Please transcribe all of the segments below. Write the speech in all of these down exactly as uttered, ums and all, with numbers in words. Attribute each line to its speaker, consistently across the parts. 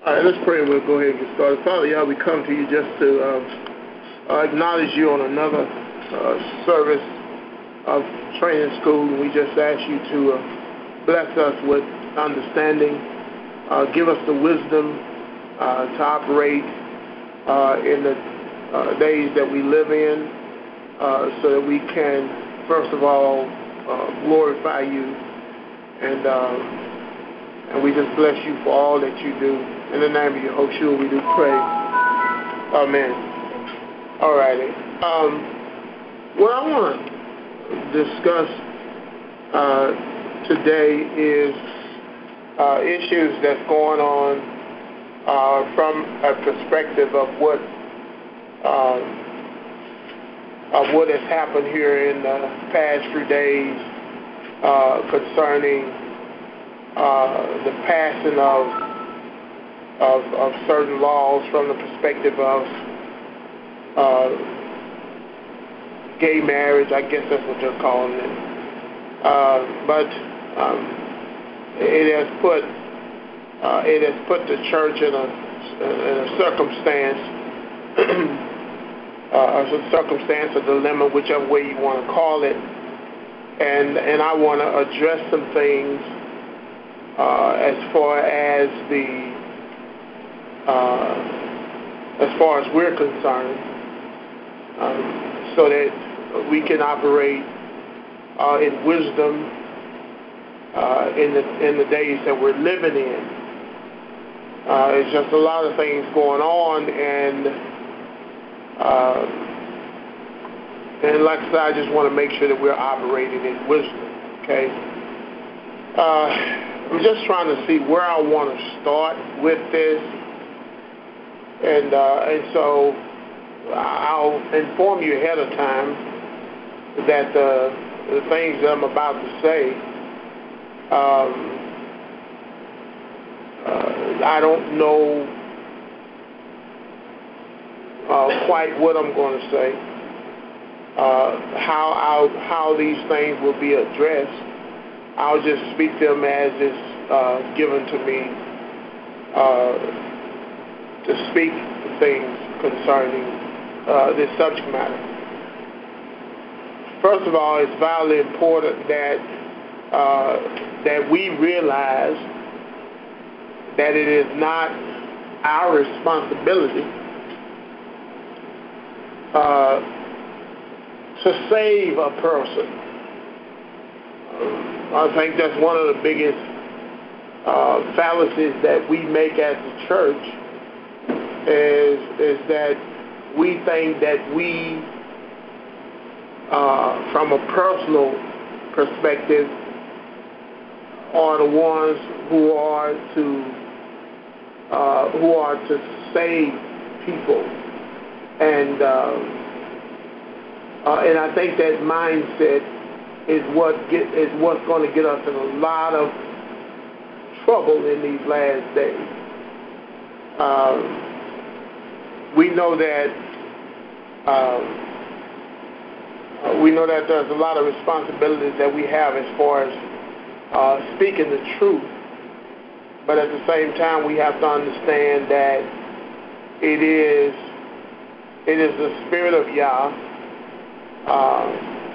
Speaker 1: All right, let's pray and we'll go ahead and get started. Father, y'all, we come to you just to uh, uh, acknowledge you on another uh, service of training school. And we just ask you to uh, bless us with understanding, uh, give us the wisdom uh, to operate uh, in the uh, days that we live in, uh, so that we can, first of all, uh, glorify you. And uh, and we just bless you for all that you do. In the name of Yehoshua, we do pray. Amen. All righty. Um, what I want to discuss uh, today is uh, issues that's going on uh, from a perspective of what um, of what has happened here in the past few days uh, concerning uh, the passing of Of, of certain laws from the perspective of uh, gay marriage. I guess that's what they're calling it. Uh, but um, it has put uh, it has put the church in a in a circumstance, uh, a circumstance, a dilemma, whichever way you want to call it. And and I want to address some things uh, as far as the Uh, as far as we're concerned, um, so that we can operate uh, in wisdom uh, in the in the days that we're living in. Uh, there's just a lot of things going on, and uh, and like I said, I just want to make sure that we're operating in wisdom. Okay, uh, I'm just trying to see where I want to start with this. And uh, and so I'll inform you ahead of time that uh, the things that I'm about to say, um, uh, I don't know uh, quite what I'm going to say, uh, how I'll, how these things will be addressed. I'll just speak to them as it's uh, given to me. Uh, to speak things concerning uh, this subject matter. First of all, it's vitally important that uh, that we realize that it is not our responsibility uh, to save a person. I think that's one of the biggest uh, fallacies that we make as a church. Is, is that we think that we, uh, from a personal perspective, are the ones who are to uh, who are to save people, and uh, uh, and I think that mindset is what get is what's going to get us in a lot of trouble in these last days. Um, We know that um, we know that there's a lot of responsibilities that we have as far as uh, speaking the truth, but at the same time we have to understand that it is it is the Spirit of Yah. Uh,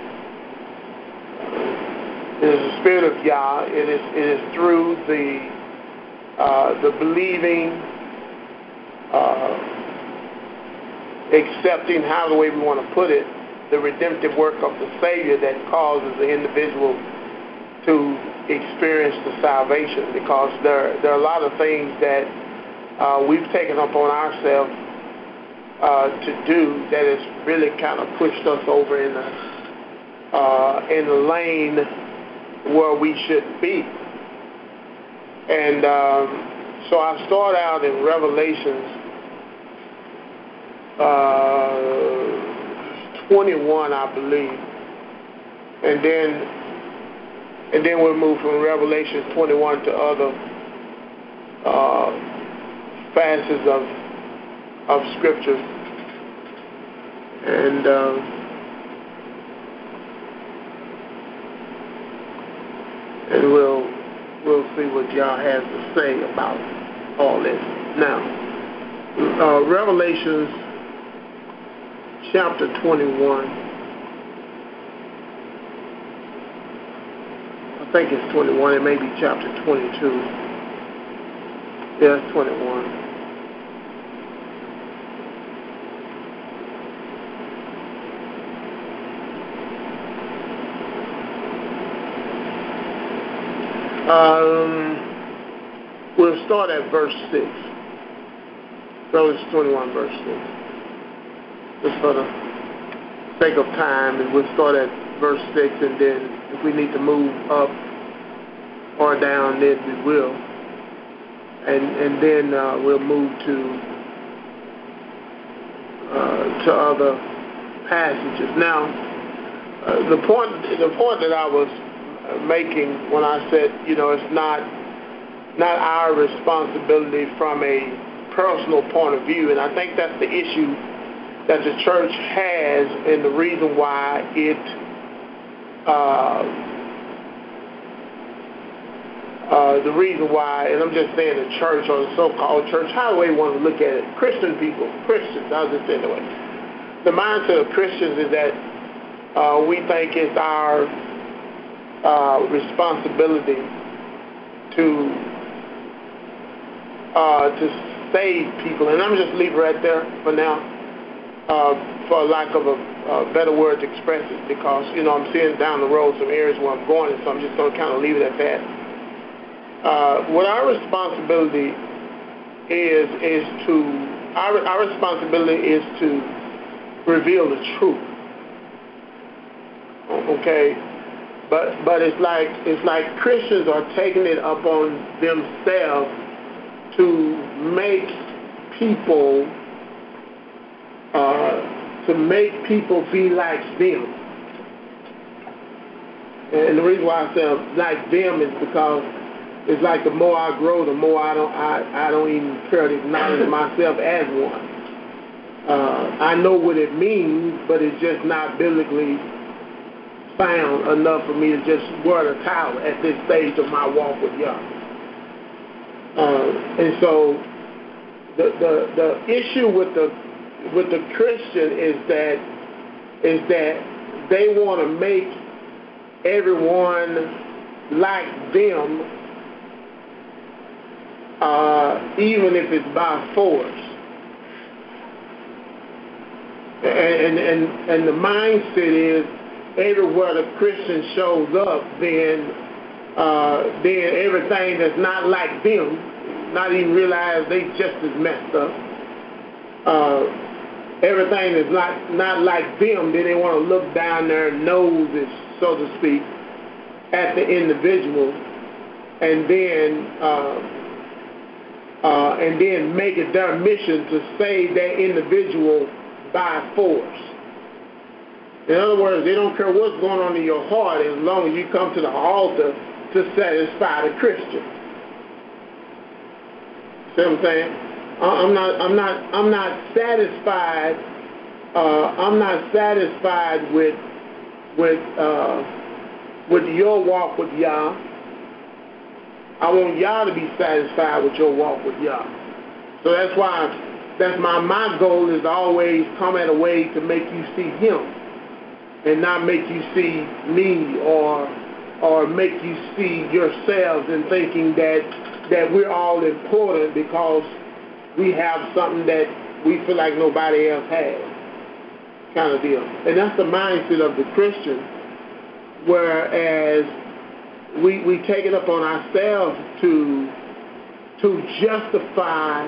Speaker 1: it is the Spirit of Yah. It is it is through the uh, the believing. Uh, accepting, how the way we want to put it, the redemptive work of the Savior that causes the individual to experience the salvation, because there, there are a lot of things that uh, we've taken upon ourselves uh, to do that has really kind of pushed us over in the, uh, in the lane where we should be. And um, so I start out in Revelations Uh, twenty-one, I believe, and then and then we'll move from Revelation twenty-one to other uh, facets of of Scripture, and uh, and we'll we'll see what Yah has to say about all this. Now, uh, Revelations chapter twenty-one. I think it's twenty-one. It may be chapter twenty-two. Yeah, it's twenty-one. Um, we'll start at verse six. Revelation twenty-one, verse six. Just for the sake of time, and we'll start at verse six, and then if we need to move up or down, then we will. And and then uh, we'll move to uh, to other passages. Now, uh, the point the point that I was making when I said, you know, it's not not our responsibility from a personal point of view, and I think that's the issue that the church has, and the reason why it uh, uh, the reason why, and I'm just saying the church or the so-called church, however you want to look at it, Christian people, Christians, I'll just say it anyway. The mindset of Christians is that uh, we think it's our uh, responsibility to uh, to save people, and I'm just leave it right there for now, uh, for lack of a uh, better word to express it, because you know I'm seeing down the road some areas where I'm going, and so I'm just going to kind of leave it at that. Uh, what our responsibility is is to our our responsibility is to reveal the truth. Okay, but but it's like it's like Christians are taking it upon themselves to make people uh, to make people be like them. And the reason why I say like them is because it's like the more I grow, the more I don't I, I don't even care to acknowledge myself as one. Uh, I know what it means, but it's just not biblically sound enough for me to just wear the towel at this stage of my walk with Yah. Uh, and so the, the the issue with the with the Christian is that is that they want to make everyone like them, uh, even if it's by force. And, and and the mindset is everywhere the Christian shows up, then uh, then everything that's not like them, not even realize they just as messed up. Uh, everything that's not not like them, then they want to look down their noses, so to speak, at the individual, and then uh, uh, and then make it their mission to save that individual by force. In other words, they don't care what's going on in your heart as long as you come to the altar to satisfy the Christian. See what I'm saying? I'm not. I'm not. I'm not satisfied. Uh, I'm not satisfied with with uh, with your walk with Yah. I want Yah to be satisfied with your walk with Yah. So that's why. That's my my goal is to always come at a way to make you see Him, and not make you see me, or or make you see yourselves and thinking that that we're all important because we have something that we feel like nobody else has, kind of deal. And that's the mindset of the Christian, whereas we we take it upon ourselves to to justify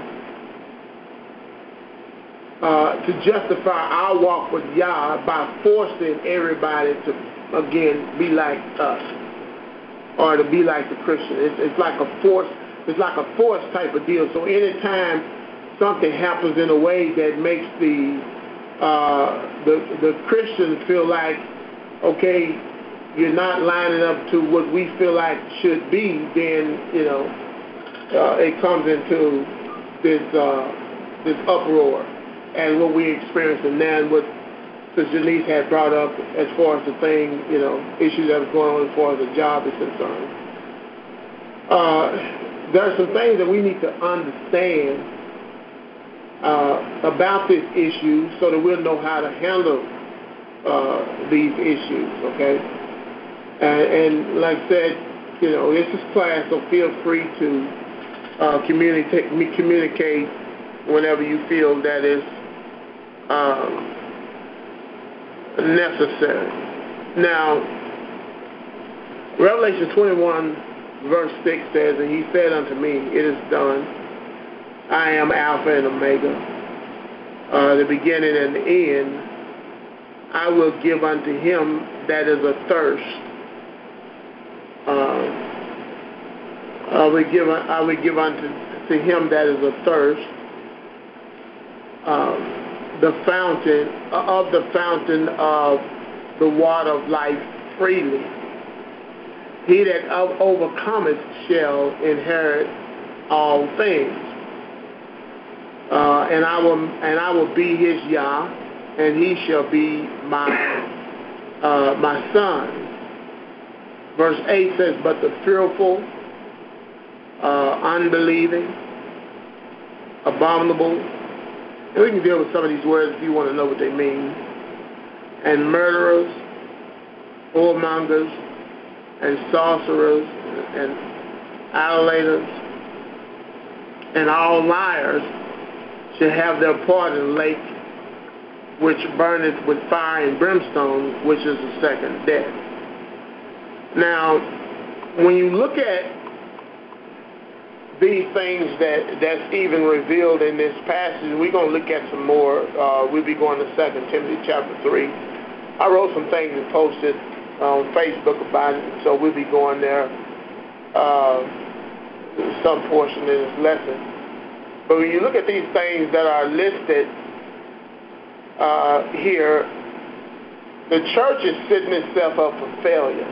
Speaker 1: Uh, to justify our walk with Yah by forcing everybody to, again, be like us, or to be like the Christian. It's, it's like a force. It's like a force type of deal. So anytime something happens in a way that makes the uh, the the Christian feel like, okay, you're not lining up to what we feel like should be, then you know uh, it comes into this uh, this uproar. And what we experienced, and then what Sister Janice had brought up as far as the thing, you know, issues that was going on as far as the job is concerned. Uh, there are some things that we need to understand uh, about this issue so that we'll know how to handle uh, these issues, okay? And, and like I said, you know, this is class, so feel free to uh, communicate, communicate whenever you feel that is um, necessary. Now, Revelation twenty-one, verse six says, and he said unto me, it is done. I am Alpha and Omega, uh, the beginning and the end. I will give unto him that is athirst. Uh, I will give. I will give unto to him that is athirst uh, the fountain of the fountain of the water of life freely. He that overcometh shall inherit all things, uh, and I will and I will be his Yah, and he shall be my uh, my son. Verse eight says, but the fearful, uh, unbelieving, abominable, and we can deal with some of these words if you want to know what they mean, and murderers, whoremongers, and sorcerers, and idolaters, and all liars shall have their part in the lake which burneth with fire and brimstone, which is the second death. Now, when you look at these things that, that's even revealed in this passage, we're going to look at some more. Uh, we'll be going to Second Timothy chapter three. I wrote some things and posted on Facebook about it, so we'll be going there uh, some portion in this lesson. But when you look at these things that are listed uh, here, the church is setting itself up for failure.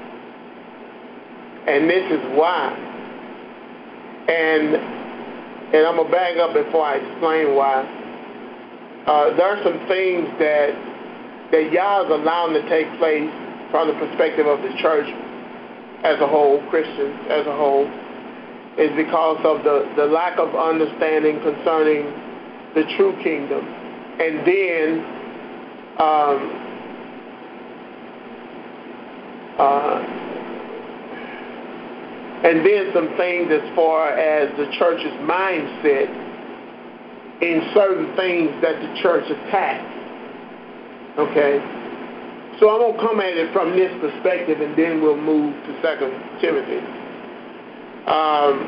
Speaker 1: And this is why. And and I'm going to back up before I explain why. Uh, there are some things that, that Yah is allowing to take place from the perspective of the church as a whole, Christians as a whole, is because of the, the lack of understanding concerning the true kingdom. And then um, uh, and then some things as far as the church's mindset in certain things that the church attacks. Okay? So I'm going to come at it from this perspective, and then we'll move to Second Timothy. Um,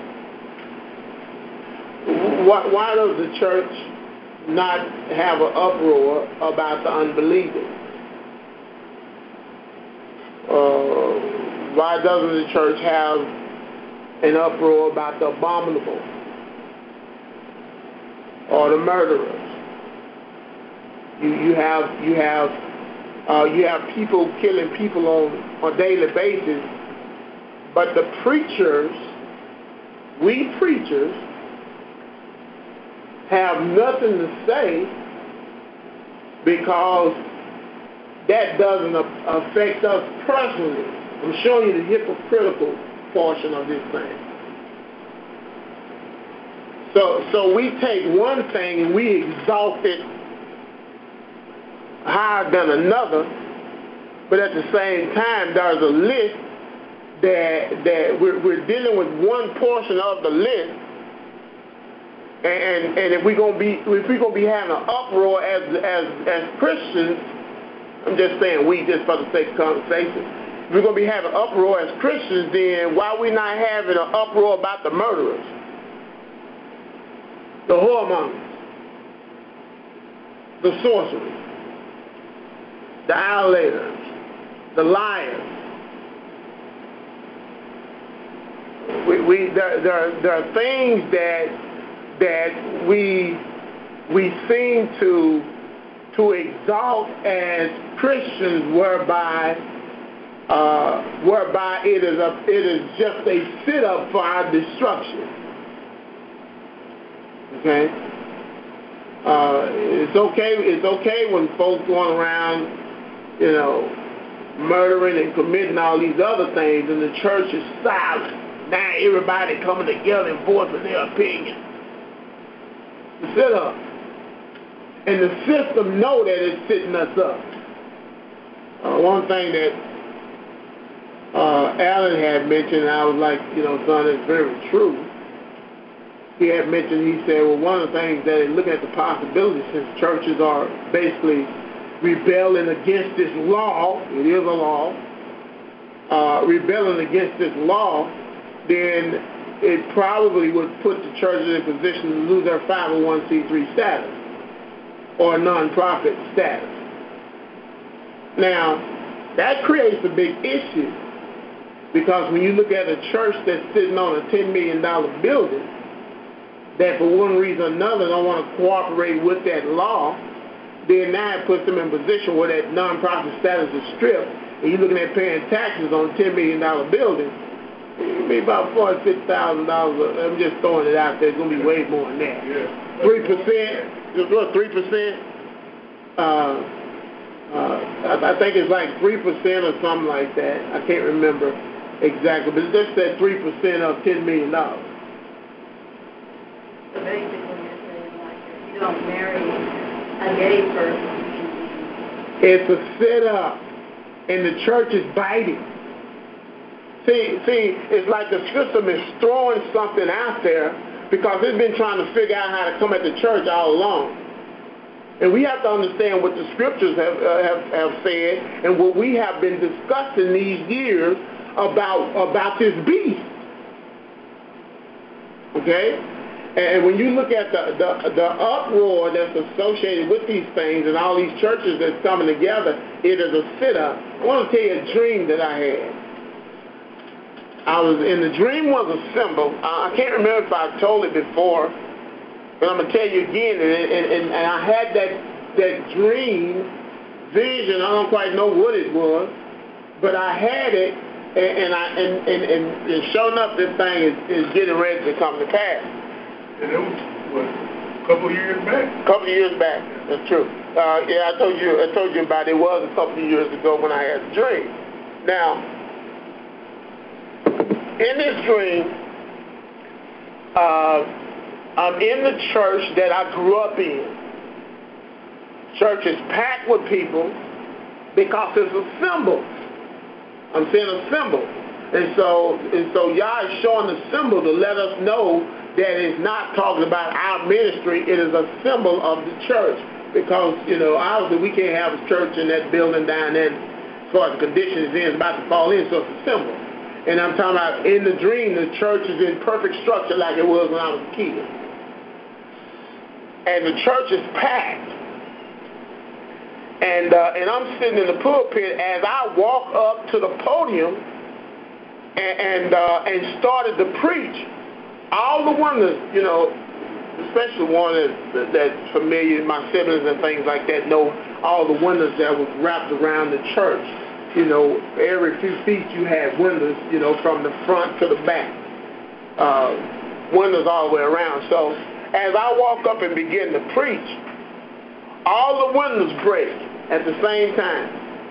Speaker 1: why, why does the church not have an uproar about the unbelieving? Uh, why doesn't the church have an uproar about the abominable or the murderers? You, you have you have uh, you have people killing people on on a daily basis, but the preachers, we preachers, have nothing to say because that doesn't affect us personally. I'm showing you the hypocritical portion of this thing. So, so we take one thing and we exalt it higher than another, but at the same time, there's a list that that we're, we're dealing with one portion of the list, and and if we're gonna be if we're gonna be having an uproar as as as Christians, I'm just saying we just for the sake of conversation. If we're going to be having uproar as Christians, then why are we not having an uproar about the murderers, the whoremongers, the sorcerers, the idolaters, the liars? We, we there, there, there are things that that we we seem to to exalt as Christians, whereby. Uh, whereby it is a, it is just a sit-up for our destruction. Okay, uh, it's okay. It's okay when folks going around, you know, murdering and committing all these other things, and the church is silent. now everybody coming together and voicing their opinion. The sit-up. And the system know that it's sitting us up. Uh, one thing that uh, Alan had mentioned, I was like, you know, son, it's very true. He had mentioned, he said, well, one of the things that look at the possibilities, since churches are basically rebelling against this law, it is a law, uh, rebelling against this law, then it probably would put the churches in a position to lose their five oh one c three status or non-profit status. Now, that creates a big issue because when you look at a church that's sitting on a ten million dollar building that for one reason or another don't want to cooperate with that law, then now it puts them in a position where that non-profit status is stripped, and you're looking at paying taxes on a ten million dollar building. Maybe about forty, fifty thousand dollars. I'm just throwing it out there. It's going to be way more than that. Three percent. What? Three percent. Uh, uh, I, I think it's like three percent or something like that. I can't remember exactly, but it's just that three percent of ten million dollars.
Speaker 2: So basically, you're saying like if you don't marry a gay person,
Speaker 1: it's a sit-up, and the church is biting. See, see, it's like the system is throwing something out there because it's been trying to figure out how to come at the church all along. And we have to understand what the scriptures have, uh, have, have said and what we have been discussing these years about, about this beast. Okay? And when you look at the, the, the uproar that's associated with these things and all these churches that's coming together, it is a sit-up. I want to tell you a dream that I had. I was, and the dream was a symbol. I can't remember if I told it before, but I'm going to tell you again. And, and, and, and I had that, that dream, vision. I don't quite know what it was, but I had it, and, and, I, and, and, and, and sure enough, this thing is, is getting ready to come to pass.
Speaker 3: And it was, what, a couple of years back?
Speaker 1: A couple of years back, that's true. Uh, yeah, I told you I told you about it. It was a couple of years ago when I had the dream. Now, in this dream, uh, I'm in the church that I grew up in. Church is packed with people because it's a symbol. I'm saying a symbol. And so, and so Yah is showing the symbol to let us know that it's not talking about our ministry. It is a symbol of the church. Because, you know, obviously we can't have a church in that building down there as far as the conditions is about to fall in, so it's a symbol. And I'm talking about in the dream, the church is in perfect structure like it was when I was a kid. And the church is packed. And uh, and I'm sitting in the pulpit as I walk up to the podium and and, uh, and started to preach. All the wonders, you know, especially one that, that's familiar, my siblings and things like that, know all the wonders that was wrapped around the church. You know, every few feet you had windows, you know, from the front to the back. Uh, windows all the way around. So as I walk up and begin to preach, all the windows break at the same time.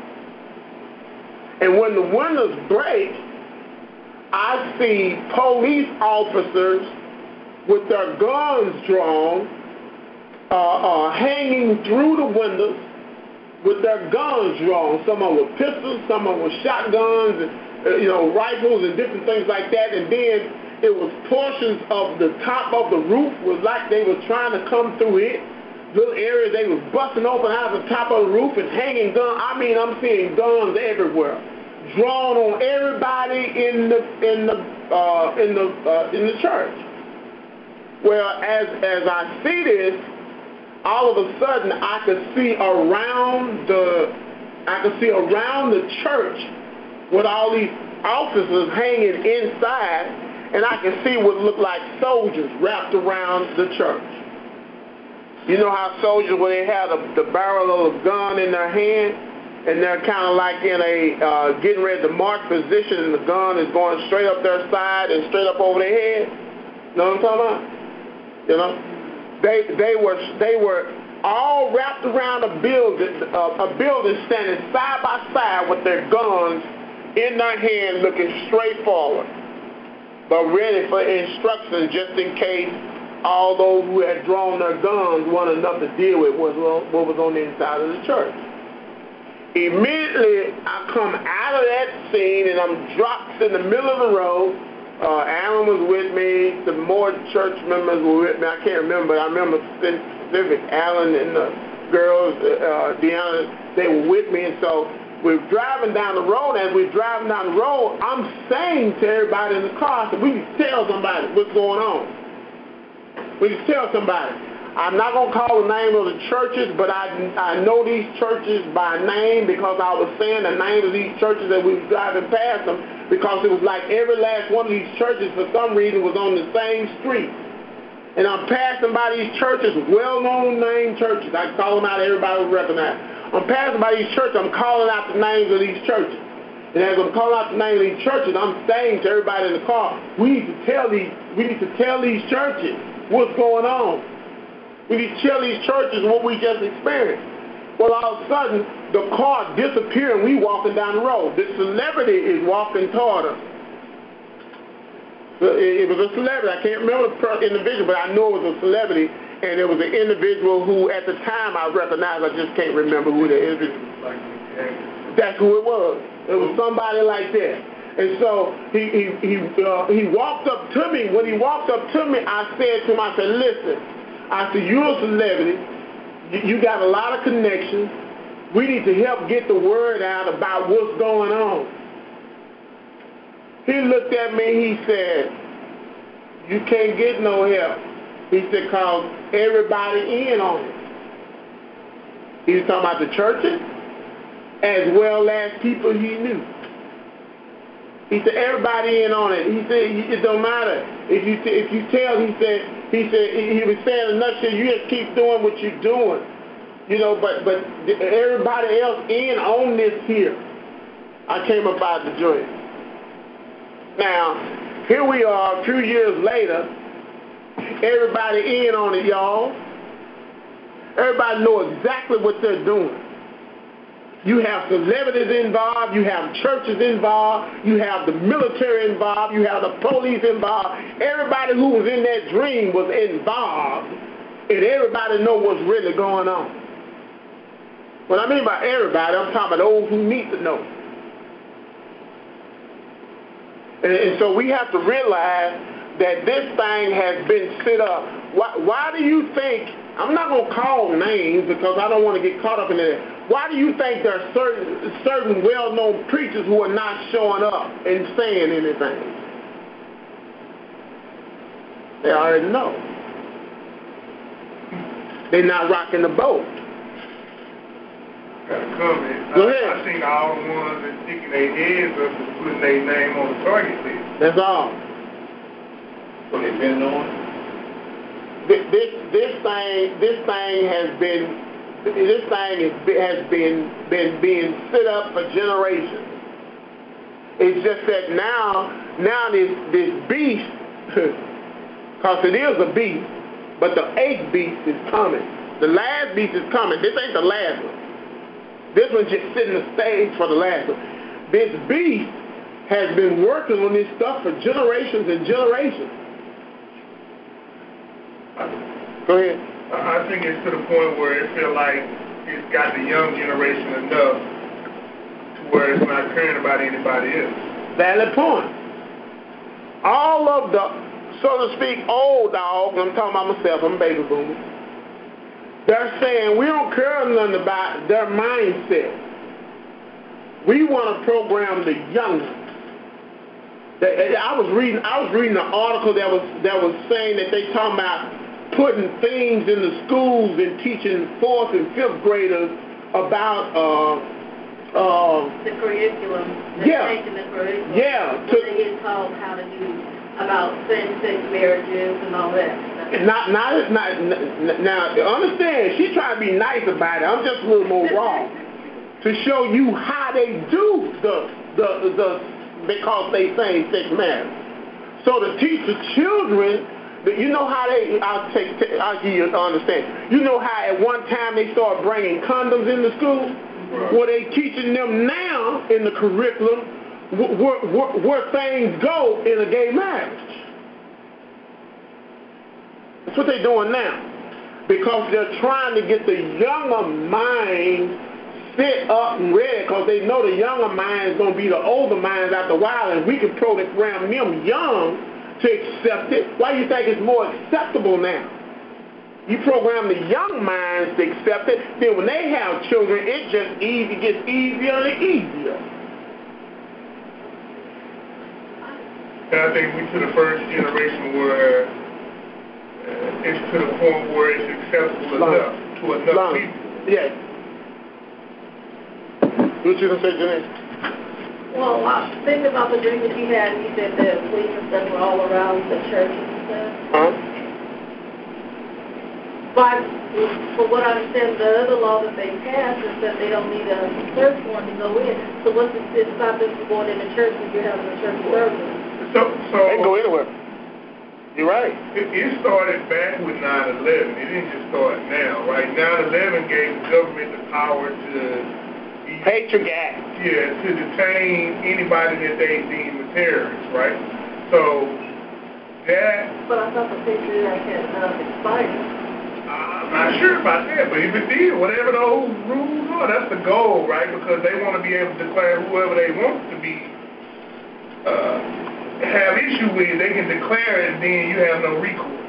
Speaker 1: And when the windows break, I see police officers with their guns drawn, uh, uh, hanging through the windows, with their guns drawn, some of them with pistols, some of them with shotguns, and, uh, you know, rifles and different things like that. And then it was portions of the top of the roof was like they were trying to come through it. Little areas they was busting open out of the top of the roof and hanging guns. I mean, I'm seeing guns everywhere, drawn on everybody in the in the uh, in the uh, in the church. Well, as as I see this, all of a sudden I could see around the I could see around the church with all these officers hanging inside, and I can see what looked like soldiers wrapped around the church. You know how soldiers, when they have the, the barrel of a gun in their hand, and they're kind of like in a uh, getting ready to march position, and the gun is going straight up their side and straight up over their head. You know what I'm talking about? You know, they they were they were all wrapped around a building, uh, a building standing side by side with their guns in their hand, looking straight forward. but ready for instructions just in case all those who had drawn their guns wanted enough to deal with what was on the inside of the church. Immediately, I come out of that scene and I'm dropped in the middle of the road. Uh, Alan was with me. Some more church members were with me. I can't remember. I remember specific Alan and the girls, uh, Deanna, they were with me. And so we're driving down the road. As we're driving down the road, I'm saying to everybody in the car, so we need to tell somebody what's going on. We need to tell somebody. I'm not going to call the name of the churches, but I, I know these churches by name because I was saying the name of these churches that we were driving past them, because it was like every last one of these churches for some reason was on the same street. And I'm passing by these churches, well-known name churches. I call them out, everybody will recognize. I'm passing by these churches, I'm calling out the names of these churches. And as I'm calling out the name of these churches, I'm saying to everybody in the car, we need to tell these, we need to tell these churches what's going on. We need to tell these churches what we just experienced. Well, all of a sudden, the car disappeared and we walking down the road. This celebrity is walking toward us. It was a celebrity. I can't remember the individual, but I know it was a celebrity. And it was an individual who, at the time, I recognized. I just can't remember who the individual was. That's who it was. It was somebody like that. And so he he he, uh, he walked up to me. When he walked up to me, I said to him, I said, listen. I said, you're a celebrity. You got a lot of connections. We need to help get the word out about what's going on. He looked at me, he said, you can't get no help. He said, cause everybody in on it. He was talking about the churches as well as people he knew. He said, everybody in on it. He said, it don't matter. If you t- if you tell, he said, he said, he was saying in a nutshell, you just keep doing what you're doing. You know, but, but everybody else in on this here. I came up out of the joint. Now, here we are a few years later. Everybody in on it, y'all. Everybody know exactly what they're doing. You have celebrities involved, you have churches involved, you have the military involved, you have the police involved. Everybody who was in that dream was involved, and everybody know what's really going on. What I mean by everybody, I'm talking about those who need to know. And, and so we have to realize that this thing has been set up. Why, why do you think, I'm not going to call names because I don't want to get caught up in it. Why do you think there are certain, certain well-known preachers who are not showing up and saying anything? They already know. They're not rocking the boat.
Speaker 3: Got a comment.
Speaker 1: Go
Speaker 3: I,
Speaker 1: ahead.
Speaker 3: I seen all the ones that sticking their heads up and putting their name on the target list.
Speaker 1: That's all.
Speaker 3: What they been on?
Speaker 1: This, this, this thing, this thing has been... This thing is, has been, been being set up for generations. It's just that now, now this, this beast, because it is a beast, but the eighth beast is coming. The last beast is coming. This ain't the last one. This one's just setting the stage for the last one. This beast has been working on this stuff for generations and generations. Go ahead.
Speaker 3: I think it's to the point where it feel like it's got the young generation enough to where it's not caring about anybody else.
Speaker 1: Valid point. All of the, so to speak, old dogs, I'm talking about myself, I'm a baby boomer, they're saying we don't care nothing about their mindset. We want to program the young ones. I was reading I was reading an article that was that was saying that they talking about putting things in the schools and teaching fourth and fifth graders about uh, uh,
Speaker 2: the curriculum.
Speaker 1: Yeah.
Speaker 2: The curriculum.
Speaker 1: Yeah.
Speaker 2: To, they get taught how to do about same-sex marriages and all that stuff.
Speaker 1: Not, not, not, not, now, understand, she's trying to be nice about it. I'm just a little more raw to show you how they do the, the, the, because they same-sex marriage. So to teach the children, you know how they, I'll take, I'll give you an understanding. You know how at one time they started bringing condoms into school? Right. Well, they teaching them now in the curriculum where, where, where things go in a gay marriage. That's what they're doing now. Because they're trying to get the younger mind set up and ready, because they know the younger mind is going to be the older minds after a while, and we can program them young to accept it. Why do you think it's more acceptable now? You program the young minds to accept it, then when they have children, it just easy gets easier and easier.
Speaker 3: And I think we to the first generation where uh, it's to the point where it's acceptable
Speaker 1: Long.
Speaker 3: enough to enough
Speaker 1: Long.
Speaker 3: people.
Speaker 1: Yeah. What you gonna say, Janae?
Speaker 2: Well, I think about the dream that you had, and you said that police and stuff were all around the church and stuff.
Speaker 1: Huh?
Speaker 2: But for what I understand, the other law that they passed is that they don't need a search warrant to go in. So what's the it stop them from going in the church when you're having a church service?
Speaker 3: So, so
Speaker 1: They can go anywhere. You're right.
Speaker 3: It, it started back with nine eleven. It didn't just start now, right? nine eleven gave the government the power to
Speaker 1: Patriot Act.
Speaker 3: Yeah, to detain anybody that they deem a terrorist, right? So that.
Speaker 2: But I thought the Patriot Act had uh, expired.
Speaker 3: I'm not sure about that, but if it did, whatever those rules are, that's the goal, right? Because they want to be able to declare whoever they want to be uh, have issue with, they can declare it, and then you have no recourse.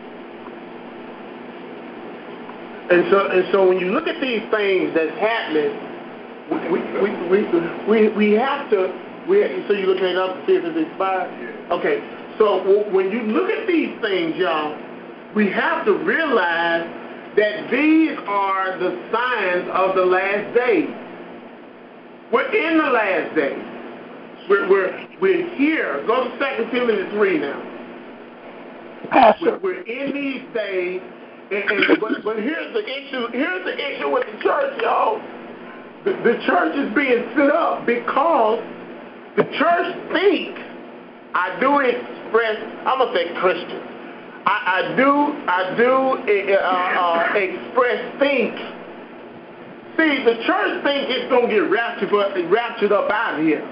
Speaker 1: And so, and so, when you look at these things that's happening, we we we we, we have to. We, so you're looking it up to see if it's expired.
Speaker 3: Yeah.
Speaker 1: Okay. So when you look at these things, y'all, we have to realize that these are the signs of the last days. We're in the last days. We're, we're, we're here. Go to Second Timothy three now. We're, we're in these days, and, and, but, but here's the issue. Here's the issue with the church, y'all. The, the church is being set up because the church thinks, I do express, I'm going to say Christian. I, I do, I do uh, uh, express things. See, the church thinks it's going to get raptured, raptured up out of here.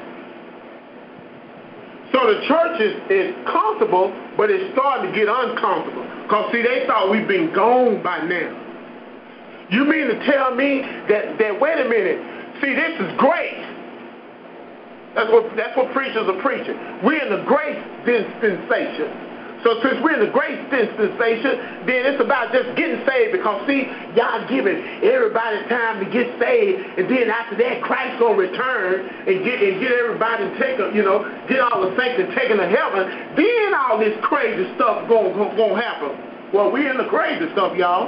Speaker 1: So the church is, is comfortable, but it's starting to get uncomfortable. Because, see, they thought we've been gone by now. You mean to tell me that, that wait a minute, see, this is grace. That's what, that's what preachers are preaching. We're in the grace dispensation. So since we're in the grace dispensation, then it's about just getting saved, because, see, y'all giving everybody time to get saved, and then after that, Christ's going to return and get and get everybody to take, a, you know, get all the saints and take them to heaven. Then all this crazy stuff going to happen. Well, we're in the crazy stuff, y'all.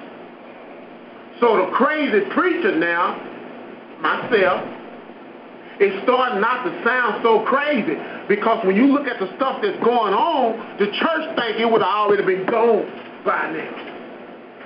Speaker 1: So the crazy preacher now, myself, it's starting not to sound so crazy, because when you look at the stuff that's going on, the church think it would have already been gone by now.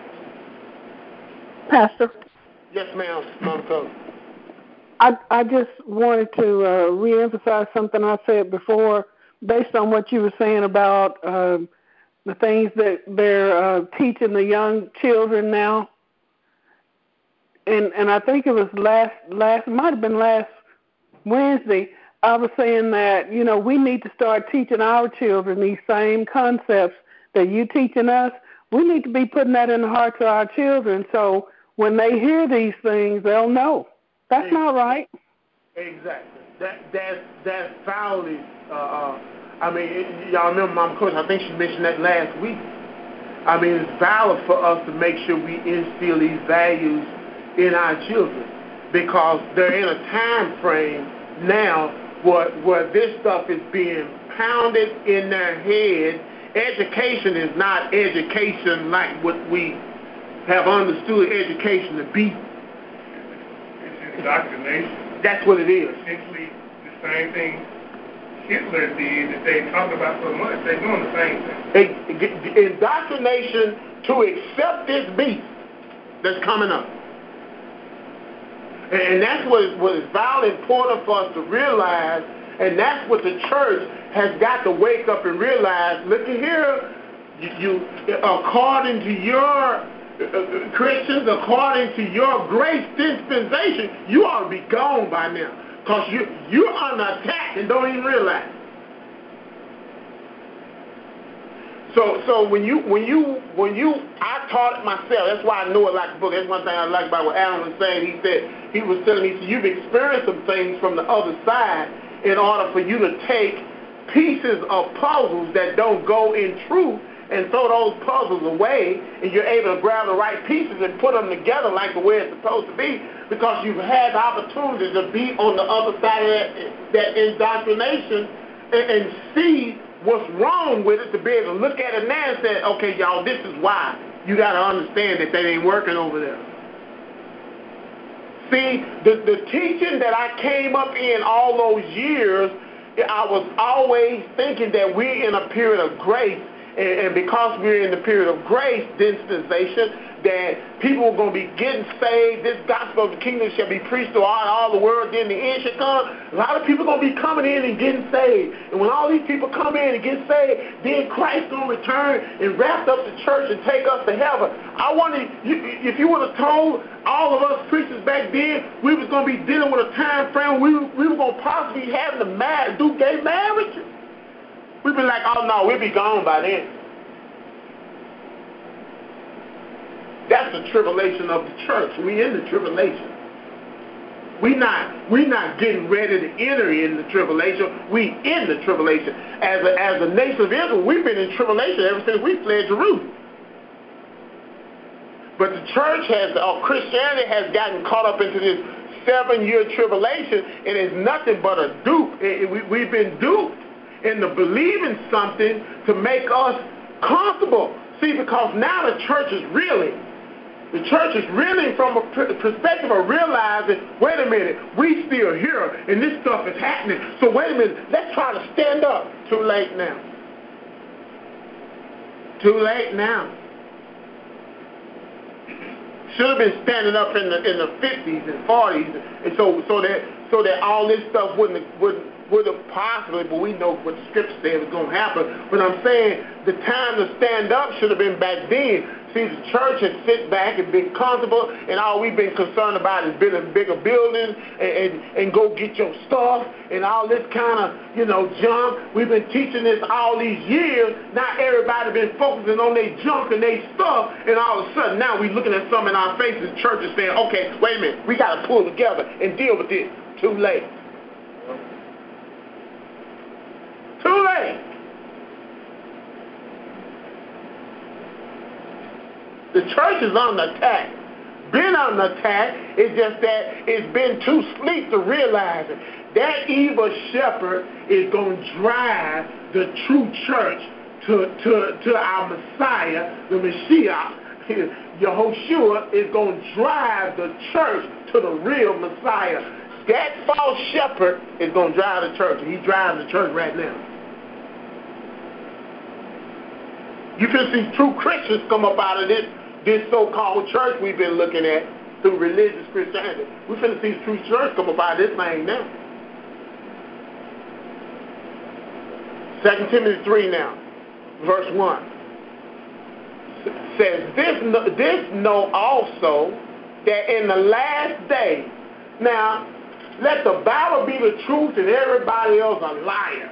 Speaker 4: Pastor?
Speaker 1: Yes, ma'am, Mother Cole.
Speaker 4: I, I just wanted to uh, reemphasize something I said before, based on what you were saying about uh, the things that they're uh, teaching the young children now. And and I think it was last, last, it might have been last Wednesday, I was saying that, you know, we need to start teaching our children these same concepts that you teaching us. We need to be putting that in the hearts of our children, so when they hear these things, they'll know. That's exactly. Not right.
Speaker 1: Exactly. That that's that's foully. Uh, uh, I mean, it, y'all remember Mama Coach? I think she mentioned that last week. I mean, it's valid for us to make sure we instill these values in our children, because they're in a time frame now where, where this stuff is being pounded in their head. Education is not education like what we have understood education to be.
Speaker 3: It's indoctrination.
Speaker 1: That's what it is.
Speaker 3: Essentially, the same thing Hitler did that they talk about so much. They're doing the same thing.
Speaker 1: Indoctrination to accept this beast that's coming up. And that's what is, what is vitally important for us to realize, and that's what the church has got to wake up and realize. Look at here, you, you according to your uh, Christians, according to your grace dispensation, you ought to be gone by now. Because you, you're under attack and don't even realize. So, so when you, when you, when you, I taught it myself. That's why I know it like a book. That's one thing I like about what Alan was saying. He said, he was telling me, so you've experienced some things from the other side in order for you to take pieces of puzzles that don't go in truth and throw those puzzles away, and you're able to grab the right pieces and put them together like the way it's supposed to be, because you've had the opportunity to be on the other side of that, that indoctrination and, and see what's wrong with it, to be able to look at it now and say, okay, y'all, this is why. You got to understand that they ain't working over there. See, the, the teaching that I came up in all those years, I was always thinking that we're in a period of grace, and, and because we're in the period of grace dispensation, that people are going to be getting saved. This gospel of the kingdom shall be preached to all, all the world. Then the end shall come. A lot of people are going to be coming in and getting saved. And when all these people come in and get saved, then Christ going to return and wrap up the church and take us to heaven. I wonder if you would have told all of us preachers back then we was going to be dealing with a time frame we, we were going to possibly be having to marry, do gay marriages. We'd be like, oh no, we'd be gone by then. That's the tribulation of the church. We in the tribulation. We not we not getting ready to enter in the tribulation. We in the tribulation. As a, as a nation of Israel, we've been in tribulation ever since we fled Jerusalem. But the church has, or Christianity has gotten caught up into this seven-year tribulation, and it's nothing but a dupe. It, it, we, we've been duped into believing something to make us comfortable. See, because now the church is reeling. The church is reeling from a perspective of realizing, wait a minute, we still here, and this stuff is happening. So wait a minute, let's try to stand up. Too late now. Too late now. Should have been standing up in the in the fifties and forties, and so so that so that all this stuff wouldn't wouldn't would have possibly, but we know what the scripture said was going to happen. But I'm saying the time to stand up should have been back then. See, the church has sit back and been comfortable, and all we've been concerned about is building bigger buildings and, and, and go get your stuff and all this kind of, you know, junk. We've been teaching this all these years. Now everybody been focusing on their junk and their stuff, and all of a sudden now we looking at something in our faces. The church is saying, okay, wait a minute, we got to pull together and deal with this. Too late. Too late. The church is on the attack. Been on the attack. It's just that it's been too sleep to realize it. That evil shepherd is going to drive the true church to, to, to our Messiah, the Mashiach. Yehoshua is going to drive the church to the real Messiah. That false shepherd is going to drive the church, and he's driving the church right now. You can see true Christians come up out of this, this so-called church we've been looking at through religious Christianity. We're going to see true church come up out of this thing now. Second Timothy three now, verse one. Says, this, this know also that in the last day, now, let the Bible be the truth and everybody else a liar.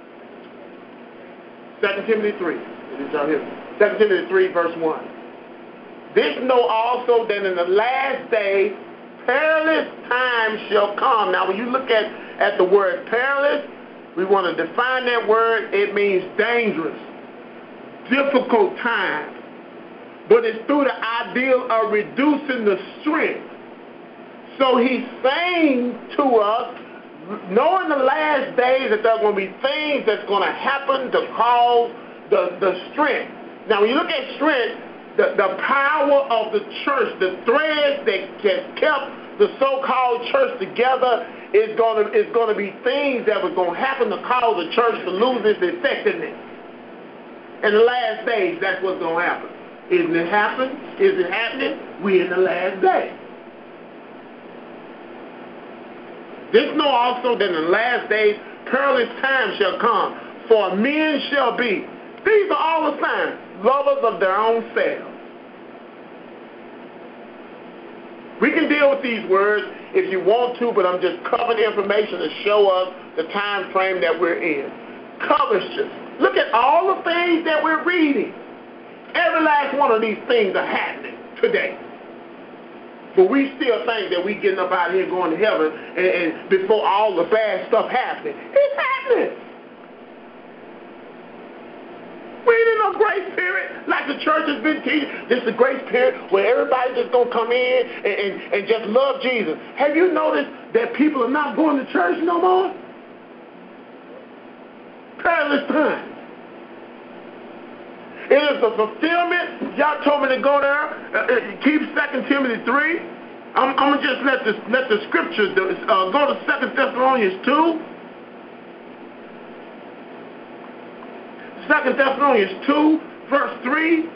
Speaker 1: Second Timothy three. Second Timothy three, verse one. This know also that in the last day perilous times shall come. Now when you look at, at the word perilous, we want to define that word. It means dangerous, difficult time. But it's through the ideal of reducing the strength. So he's saying to us, knowing the last days that there are going to be things that's going to happen to cause the, the strength. Now, when you look at strength, the, the power of the church, the threads that, that kept the so-called church together is going to is going to be things that were going to happen to cause the church to lose its effectiveness. In the last days, that's what's going to happen. Isn't it happen? Is it happening? We're in the last day. This know also that in the last days perilous times shall come, for men shall be. These are all the signs. Lovers of their own selves. We can deal with these words if you want to, but I'm just covering information to show us the time frame that we're in. Covetousness. Look at all the things that we're reading. Every last one of these things are happening today. But we still think that we getting up out here and going to heaven and, and before all the bad stuff happening. It's happening. We ain't in no grace period like the church has been teaching. This is a grace period where everybody just going to come in and, and, and just love Jesus. Have you noticed that people are not going to church no more? Perilous time. It is the fulfillment. Y'all told me to go there. Uh, keep Second Timothy three. I'm, I'm going to just let the, let the scriptures uh, go to Second Thessalonians two. Second Thessalonians two, verse three.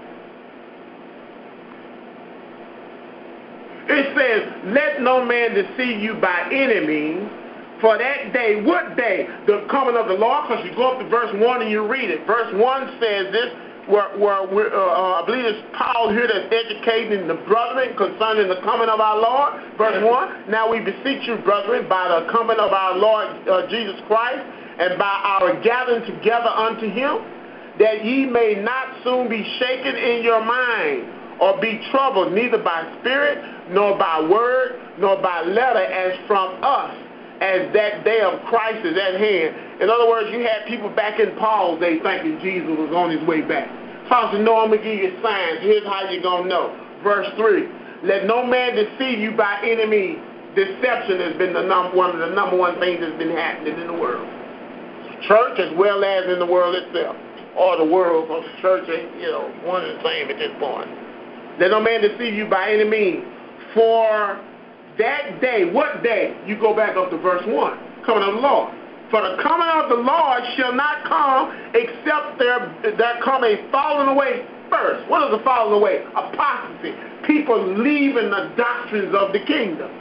Speaker 1: It says, let no man deceive you by any means. For that day, what day? The coming of the Lord. Because you go up to verse one and you read it. Verse one says this. Where, where uh, uh, I believe it's Paul here that's educating the brethren concerning the coming of our Lord. Verse one, now we beseech you, brethren, by the coming of our Lord uh, Jesus Christ, and by our gathering together unto him, that ye may not soon be shaken in your mind, or be troubled, neither by spirit, nor by word, nor by letter, as from us, as that day of Christ is at hand. In other words, you had people back in Paul's day thinking Jesus was on his way back. Paul said, no, I'm going to give you signs. Here's how you're going to know. Verse three, let no man deceive you by any means. Deception has been the number one of the number one things that's been happening in the world. Church as well as in the world itself. Or the world, because the church ain't, you know, one and the same at this point. Let no man deceive you by any means. For that day, what day? You go back up to verse one, coming of the Lord. For the coming of the Lord shall not come except there, there come a falling away first. What is a falling away? Apostasy. People leaving the doctrines of the kingdom.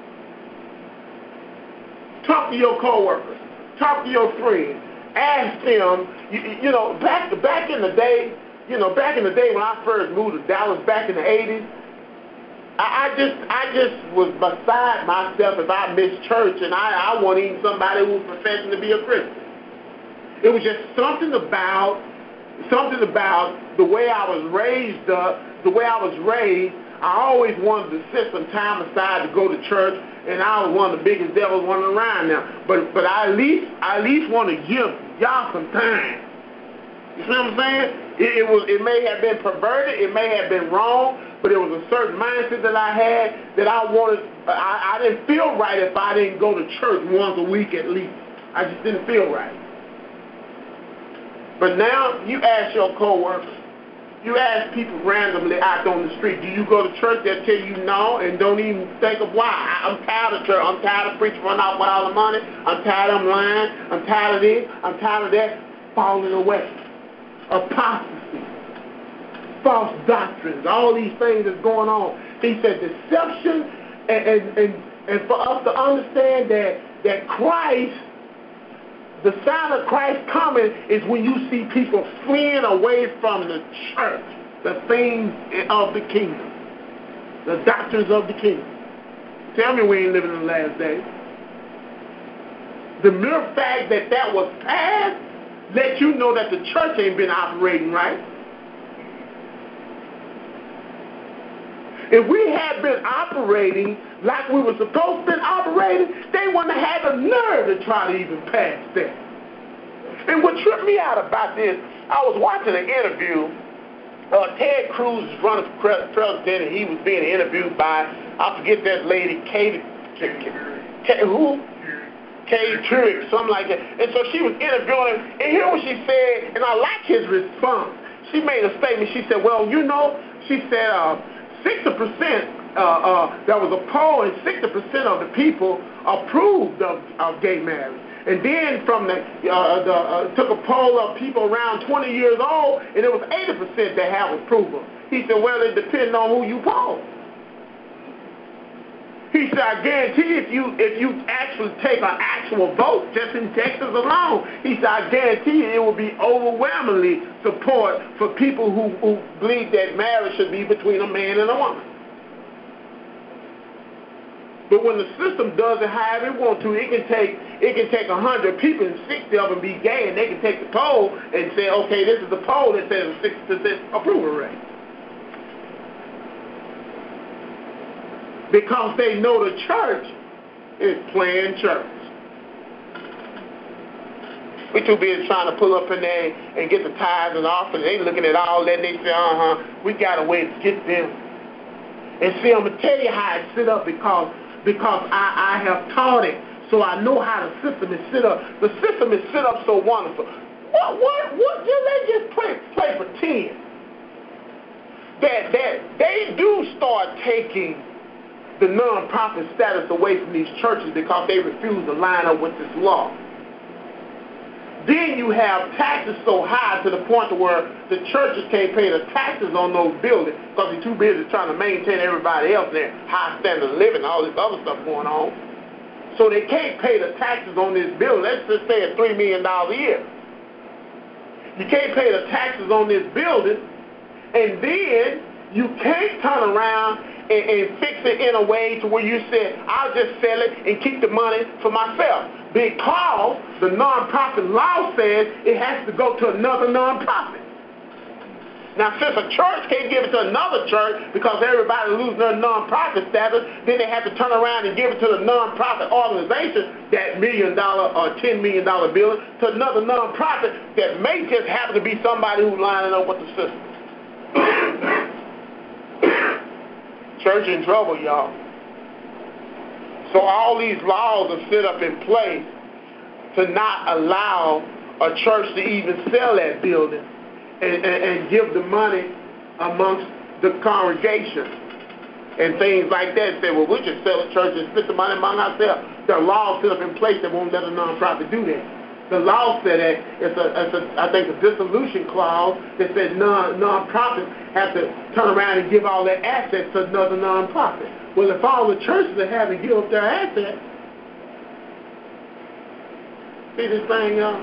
Speaker 1: Talk to your co-workers. Talk to your friends. Ask them, you, you know, back, back in the day, you know, back in the day when I first moved to Dallas back in the eighties, I, I just I just was beside myself if I missed church, and I, I wasn't even somebody who was professing to be a Christian. It was just something about something about the way I was raised up, the way I was raised. I always wanted to set some time aside to go to church, and I was one of the biggest devils running around now. But but I at least I at least want to give y'all some time. You see what I'm saying? It, it was it may have been perverted, it may have been wrong, but it was a certain mindset that I had that I wanted. I, I didn't feel right if I didn't go to church once a week at least. I just didn't feel right. But now you ask your coworkers, you ask people randomly out on the street, do you go to church? They'll tell you no, and don't even think of why. I'm tired of church. I'm tired of preaching running out with all the money. I'm tired of them lying. I'm tired of this. I'm tired of that. Falling away. Apostasy. False doctrines. All these things that's going on. He said deception, and, and, and, and for us to understand that, that Christ, the sign of Christ coming is when you see people fleeing away from the church, the things of the kingdom, the doctrines of the kingdom. Tell me we ain't living in the last days. The mere fact that that was passed lets you know that the church ain't been operating right. If we had been operating like we were supposed to be operating, they wouldn't have had the nerve to try to even pass that. And what tripped me out about this, I was watching an interview. Uh, Ted Cruz is running for president, and he was being interviewed by, I forget that lady, Katie, Katie who? Katie Couric, something like that. And so she was interviewing him, and here what she said, and I like his response. She made a statement. She said, well, you know, she said, uh, sixty percent, uh, uh, there was a poll, and sixty percent of the people approved of, of gay marriage. And then from the, uh, the uh, took a poll of people around twenty years old, and it was eighty percent that have approval. He said, well, it depends on who you poll. He said, I guarantee if you if you actually take an actual vote, just in Texas alone, he said, I guarantee you it will be overwhelmingly support for people who, who believe that marriage should be between a man and a woman. But when the system does it however it wants to, it can take it can take a hundred people and sixty of them be gay, and they can take the poll and say, okay, this is the poll that says a sixty percent approval rate. Because they know the church is playing church. We too busy trying to pull up in there and get the tithes and offerings. They looking at all that and they say, uh-huh, we got a way to get them. And see, I'm going to tell you how it set up because because I, I have taught it, so I know how the system is set up. The system is set up so wonderful. What, what, what, just, let's just play, play pretend that, that they do start taking the non-profit status away from these churches because they refuse to line up with this law. Then you have taxes so high to the point to where the churches can't pay the taxes on those buildings because they're too busy trying to maintain everybody else their high standard of living and all this other stuff going on. So they can't pay the taxes on this building. Let's just say it's three million dollars a year. You can't pay the taxes on this building, and then you can't turn around and, and fix it in a way to where you say, I'll just sell it and keep the money for myself. Because the nonprofit law says it has to go to another nonprofit. Now, since a church can't give it to another church because everybody losing their nonprofit status, then they have to turn around and give it to the nonprofit organization, that million dollar or ten million dollar building, to another nonprofit that may just happen to be somebody who's lining up with the system. Church in trouble, y'all. So all these laws are set up in place to not allow a church to even sell that building and, and, and give the money amongst the congregation and things like that. Say, well, we just sell the church and split the money among ourselves. There are laws set up in place that won't let a nonprofit do that. The law said that it's a, it's a I think, a dissolution clause that says non nonprofits have to turn around and give all their assets to another nonprofit. Well, if all the churches are having to give up their assets, see this thing, y'all?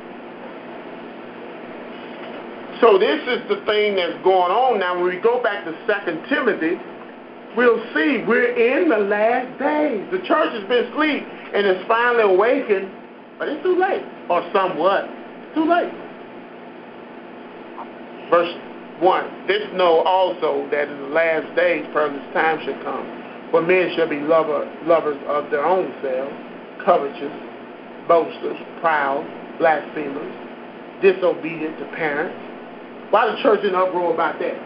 Speaker 1: So this is the thing that's going on now. When we go back to Second Timothy, we'll see we're in the last days. The church has been asleep and is finally awakened, but it's too late, or somewhat too late. Verse one, this know also that in the last days perilous times shall come. For men shall be lover, lovers of their own selves, covetous, boasters, proud, blasphemers, disobedient to parents. Why the church in uproar about that?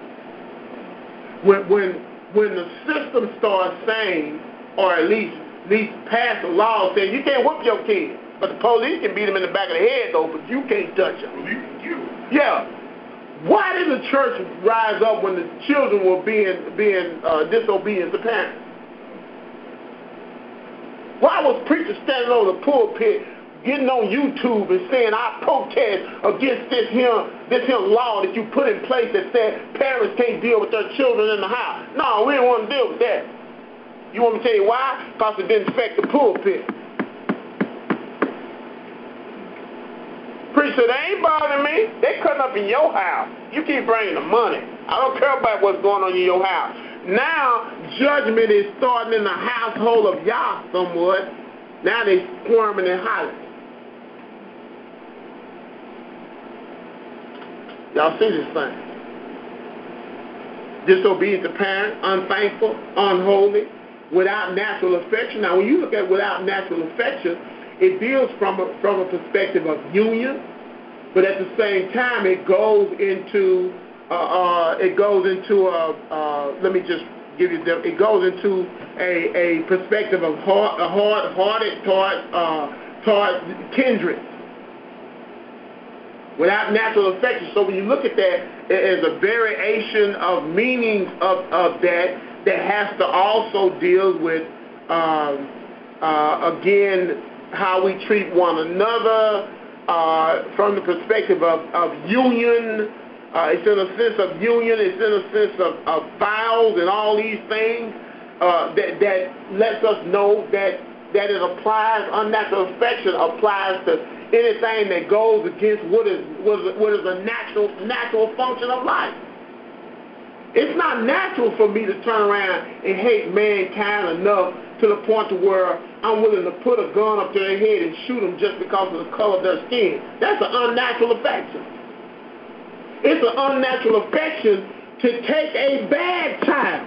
Speaker 1: When when when the system starts saying, or at least at least pass a law saying you can't whoop your kid, but the police can beat them in the back of the head though, but you can't touch them. Yeah. Why did the church rise up when the children were being being uh, disobedient to parents? Why was preachers standing over the pulpit, getting on YouTube and saying, I protest against this here, this here law that you put in place that said parents can't deal with their children in the house? No, we don't want to deal with that. You want me to tell you why? Because it didn't affect the pulpit. Preacher, they ain't bothering me. They cutting up in your house. You keep bringing the money. I don't care about what's going on in your house. Now, judgment is starting in the household of Yah somewhat. Now they squirming and hollering. Y'all see this thing? Disobedient to parents, unthankful, unholy, without natural affection. Now, when you look at without natural affection, it deals from a, from a perspective of union, but at the same time, it goes into uh, uh, it goes into a uh, let me just give you the, it goes into a, a perspective of hard, a hard-hearted toward uh, toward kindred, without natural affection. So when you look at that, there's a variation of meanings of, of that that has to also deal with um, uh, again. How we treat one another uh, from the perspective of, of union. Uh, it's in a sense of union. It's in a sense of, of vows and all these things uh, that, that lets us know that, that it applies, unnatural affection applies to anything that goes against what is, what is, what is a natural, natural function of life. It's not natural for me to turn around and hate mankind enough to the point to where I'm willing to put a gun up to their head and shoot them just because of the color of their skin. That's an unnatural affection. It's an unnatural affection to take a bad child.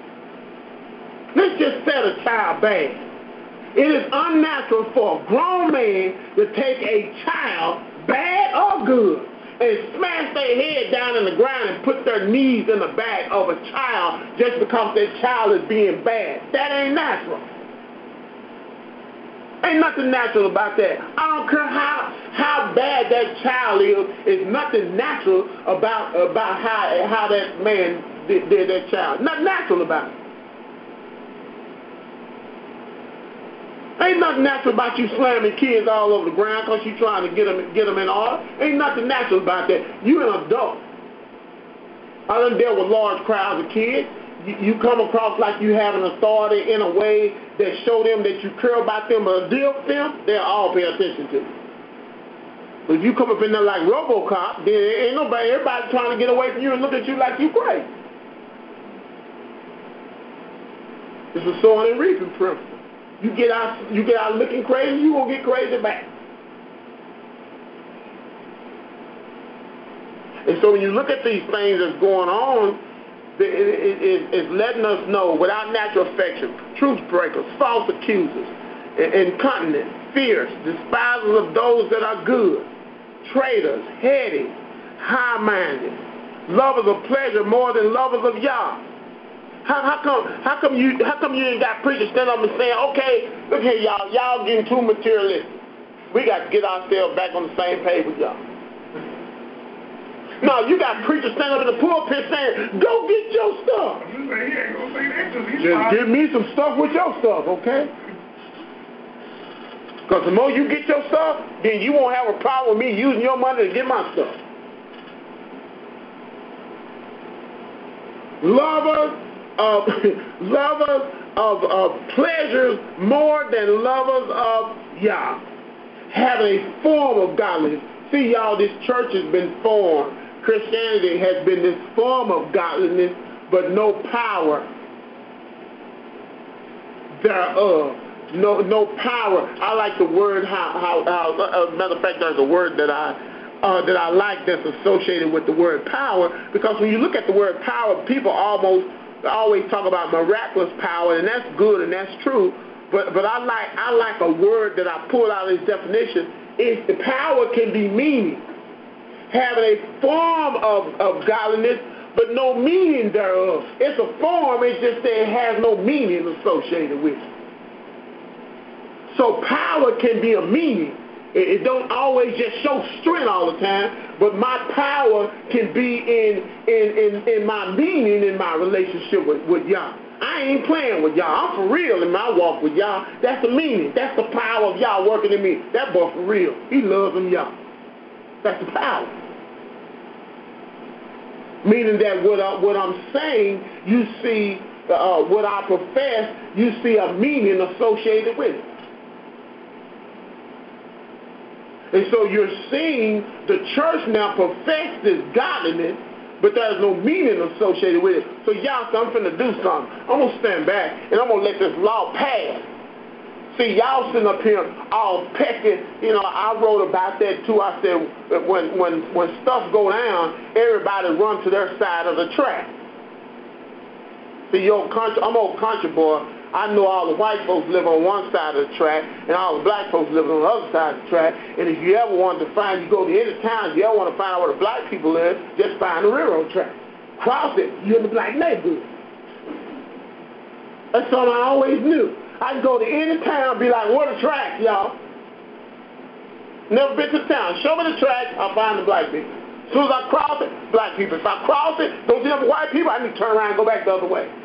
Speaker 1: Let's just set a child bad. It is unnatural for a grown man to take a child, bad or good, and smash their head down in the ground and put their knees in the back of a child just because that child is being bad. That ain't natural. Ain't nothing natural about that. I don't care how how bad that child is. There's nothing natural about about how how that man did, did that child. Nothing natural about it. Ain't nothing natural about you slamming kids all over the ground because you're trying to get them, get them in order. Ain't nothing natural about that. You're an adult. I done dealt with large crowds of kids. You, you come across like you have an authority in a way that show them that you care about them or deal with them, they'll all pay attention to you. But if you come up in there like RoboCop, then ain't nobody, everybody trying to get away from you and look at you like you crazy. It's a sowing and reaping principle. You get out, you get out looking crazy, you gonna get crazy back. And so when you look at these things that's going on, it, it, it, it's letting us know without natural affection, truth breakers, false accusers, incontinent, fierce, despisers of those that are good, traitors, heady, high-minded, lovers of pleasure more than lovers of Yah. How, how come how come you how come you ain't got preachers stand up and say, okay, look here, y'all, y'all getting too materialistic. We got to get ourselves back on the same page with y'all. No, you got preachers stand up in the pulpit saying, go get your stuff. Just give me some stuff with your stuff, okay? Because the more you get your stuff, then you won't have a problem with me using your money to get my stuff. Lovers of lovers of, of pleasures more than lovers of Yah. Having a form of godliness. See, y'all, this church has been formed. Christianity has been this form of godliness, but no power thereof. No, no power. I like the word. How, how, how uh, matter of fact, there's a word that I uh, that I like that's associated with the word power. Because when you look at the word power, people almost always talk about miraculous power, and that's good and that's true. But but I like I like a word that I pulled out of this definition. Is the power can be meaning, having a form of, of godliness, but no meaning thereof. It's a form, it's just that it has no meaning associated with it. So power can be a meaning. It, it don't always just show strength all the time, but my power can be in in, in, in my meaning in my relationship with, with Yah. I ain't playing with Yah. I'm for real in my walk with Yah. That's the meaning. That's the power of Yah working in me. That boy for real. He loves him Yah. That's the power. Meaning that what, I, what I'm saying, you see, uh, what I profess, you see a meaning associated with it. And so you're seeing the church now profess this godliness, but there's no meaning associated with it. So y'all say, I'm finna do something. I'm going to stand back, and I'm going to let this law pass. See, y'all sitting up here all pecking. You know, I wrote about that too. I said, when, when, when stuff go down, everybody run to their side of the track. See, yo, country, I'm old country boy. I know all the white folks live on one side of the track, and all the black folks live on the other side of the track. And if you ever wanted to find, you go to any town, if you ever want to find out where the black people live, just find the railroad track. Cross it, you're in the black neighborhood. That's something I always knew. I can go to any town and be like, what a track, y'all. Never been to the town. Show me the track, I'll find the black people. As soon as I cross it, black people. If I cross it, don't see them white people, I need to turn around and go back the other way.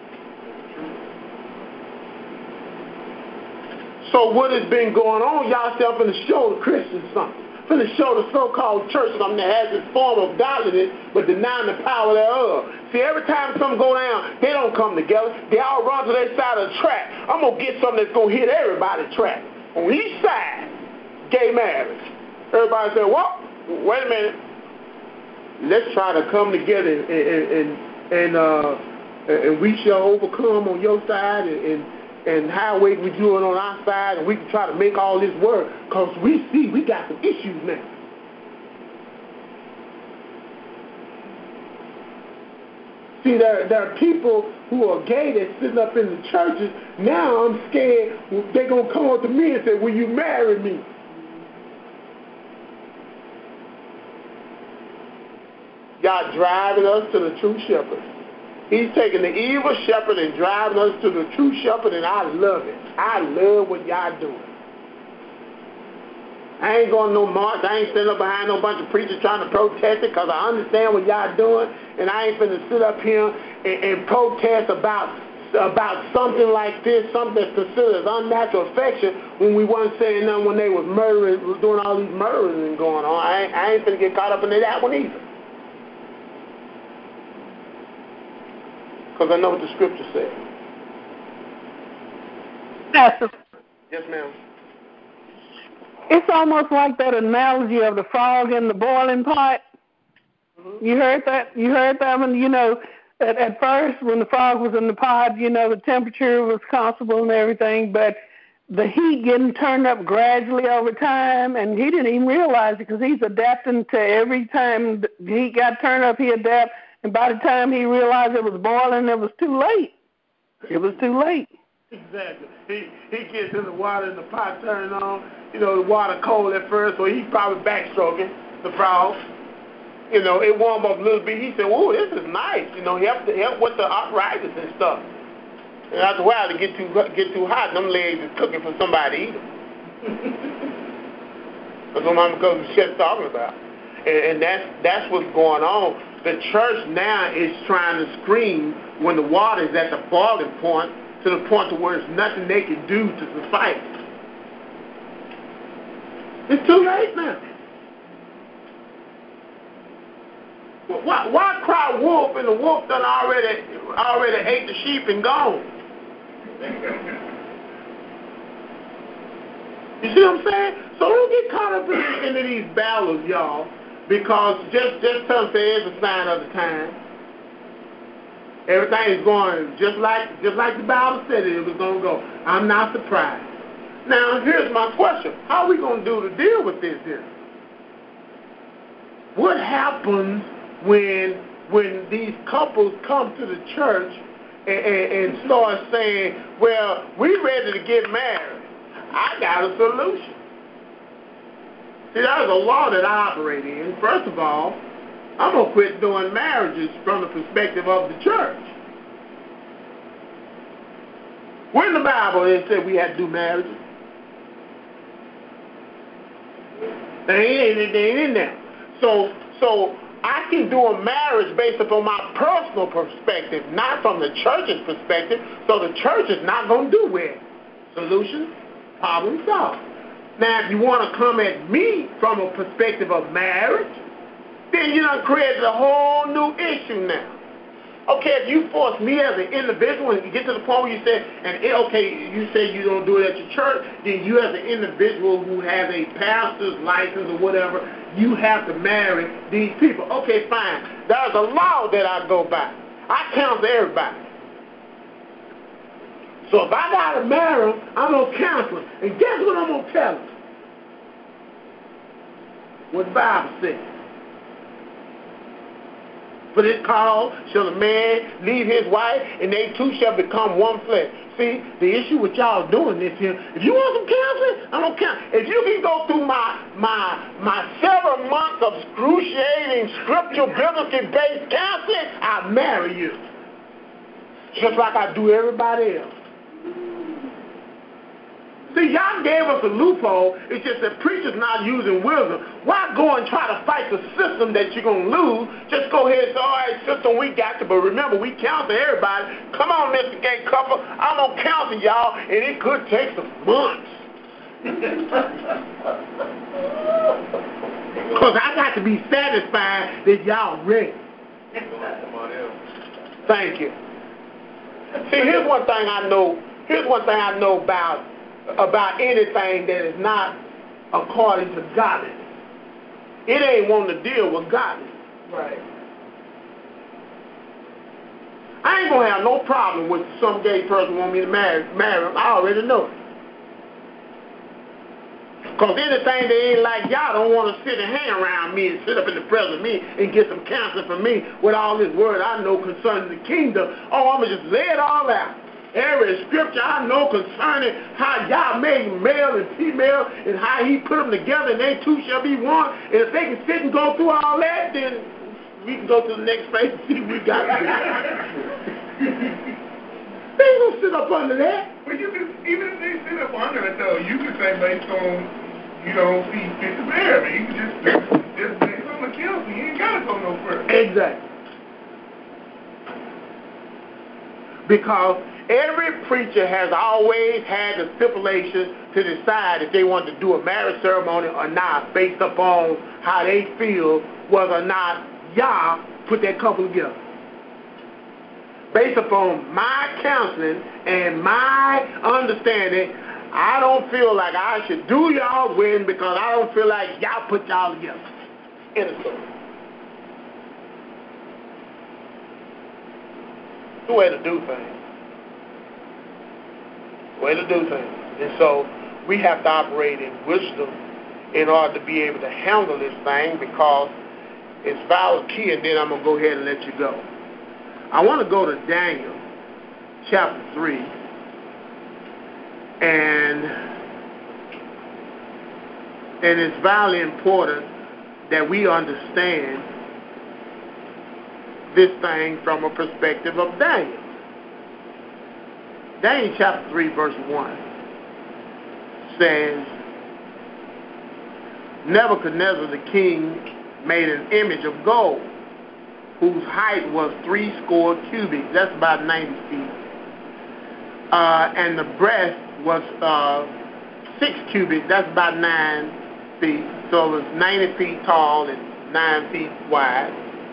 Speaker 1: So what has been going on, y'all say I'm going to show the Christians something. I'm going to show the so-called church something that has this form of godliness, but denying the power thereof. See, every time something go down, they don't come together. They all run to their side of the track. I'm going to get something that's going to hit everybody's track. On each side, gay marriage. Everybody say, well, wait a minute. Let's try to come together and, and, and, uh, and we shall overcome on your side, and, and and how we we do it on our side, and we can try to make all this work, because we see we got some issues now. See, there, there are people who are gay that's sitting up in the churches. Now I'm scared they're going to come up to me and say, will you marry me? God driving us to the true shepherd. He's taking the evil shepherd and driving us to the true shepherd, and I love it. I love what y'all doing. I ain't going no march. I ain't sitting up behind no bunch of preachers trying to protest it, because I understand what y'all doing, and I ain't finna sit up here and, and protest about about something like this, something that's considered as unnatural affection, when we weren't saying nothing when they was murdering, doing all these murders and going on. I ain't, I ain't finna get caught up in that one either. Because I know what the scripture says.
Speaker 4: Pastor.
Speaker 1: Yes, ma'am.
Speaker 4: It's almost like that analogy of the frog in the boiling pot. Mm-hmm. You heard that? You heard that one? You know, at, at first when the frog was in the pot, you know, the temperature was comfortable and everything, but the heat getting turned up gradually over time, and he didn't even realize it, because he's adapting to every time the heat got turned up, he adapt, and by the time he realized it was boiling, it was too late. It was too late.
Speaker 1: Exactly. He he gets in the water and the pot turning on. You know, the water cold at first, so he's probably backstroking the frog. You know, it warmed up a little bit. He said, "Whoa, this is nice." You know, help help with the arthritis and stuff. And after a while, it get too get too hot, them legs is cooking for somebody to eat them. That's what Mama Cousin Chet's talking about, and, and that's that's what's going on. The church now is trying to scream when the water is at the boiling point, to the point to where there's nothing they can do to suffice. It's too late now. Why, why cry wolf, and the wolf done already already ate the sheep and gone? You see what I'm saying? So don't get caught up in, into these battles, y'all, because just just tell them it's a sign of the time. Everything is going just like just like the Bible said it was going to go. I'm not surprised. Now, here's my question. How are we going to do to deal with this here? What happens when when these couples come to the church and, and, and start saying, well, we're ready to get married. I got a solution. See, there's a law that I operate in. First of all, I'm going to quit doing marriages from the perspective of the church. Where in the Bible it said we had to do marriages? They ain't, they ain't in there. So, so I can do a marriage based upon my personal perspective, not from the church's perspective. So the church is not going to do it. Solution, problem solved. Now, if you want to come at me from a perspective of marriage, then you done created a whole new issue now. Okay, if you force me as an individual, and you get to the point where you say, and it, okay, you say you don't do it at your church, then you as an individual who has a pastor's license or whatever, you have to marry these people. Okay, fine. There's a law that I go by. I counsel everybody. So if I got to marry them, I'm going to counsel them. And guess what I'm going to tell them? What the Bible says. For this cause shall a man leave his wife, and they two shall become one flesh. See, the issue with y'all doing this here, if you want some counseling, I'm going to counsel. If you can go through my my my several months of excruciating scriptural, biblically based counseling, I'll marry you. Just like I do everybody else. See, y'all gave us a loophole. It's just that preachers not using wisdom. Why go and try to fight the system that you're going to lose? Just go ahead and say, all right, system, we got you. But remember, we counsel everybody. Come on, Mister Gay Couple. I'm going to counsel y'all, and it could take some months. Because I got to be satisfied that y'all ready. Thank you. See, here's one thing I know. Here's one thing I know about about anything that is not according to godliness. It ain't wanting to deal with godliness.
Speaker 2: Right.
Speaker 1: I ain't going to have no problem with some gay person want me to marry, marry him. I already know it. Because anything they ain't like, y'all don't want to sit and hang around me and sit up in the presence of me and get some counsel from me with all this word I know concerning the kingdom. Oh, I'm going to just lay it all out. Every scripture I know concerning how y'all made male and female and how he put them together and they two shall be one. And if they can sit and go through all that, then we can go to the next phase and see what we got to do. They ain't going to sit up under that.
Speaker 3: Well, you can, even if they sit up under it, though, you can say based on, you don't see fit to marry me. You can just, just based on the counsel. You ain't got to go no further.
Speaker 1: Exactly. Because every preacher has always had the stipulation to decide if they want to do a marriage ceremony or not based upon how they feel whether or not Yah put that couple together. Based upon my counseling and my understanding, I don't feel like I should do y'all wedding because I don't feel like y'all put y'all together. In a story. It's the way to do things. Way to do things. And so we have to operate in wisdom in order to be able to handle this thing because it's valid key, and then I'm going to go ahead and let you go. I want to go to Daniel chapter three, and and it's vitally important that we understand this thing from a perspective of Daniel. Daniel chapter three verse one says, Nebuchadnezzar the king made an image of gold, whose height was three score cubits. That's about ninety feet. Uh, and the breadth was uh, six cubits. That's about nine feet. So it was ninety feet tall and nine feet wide.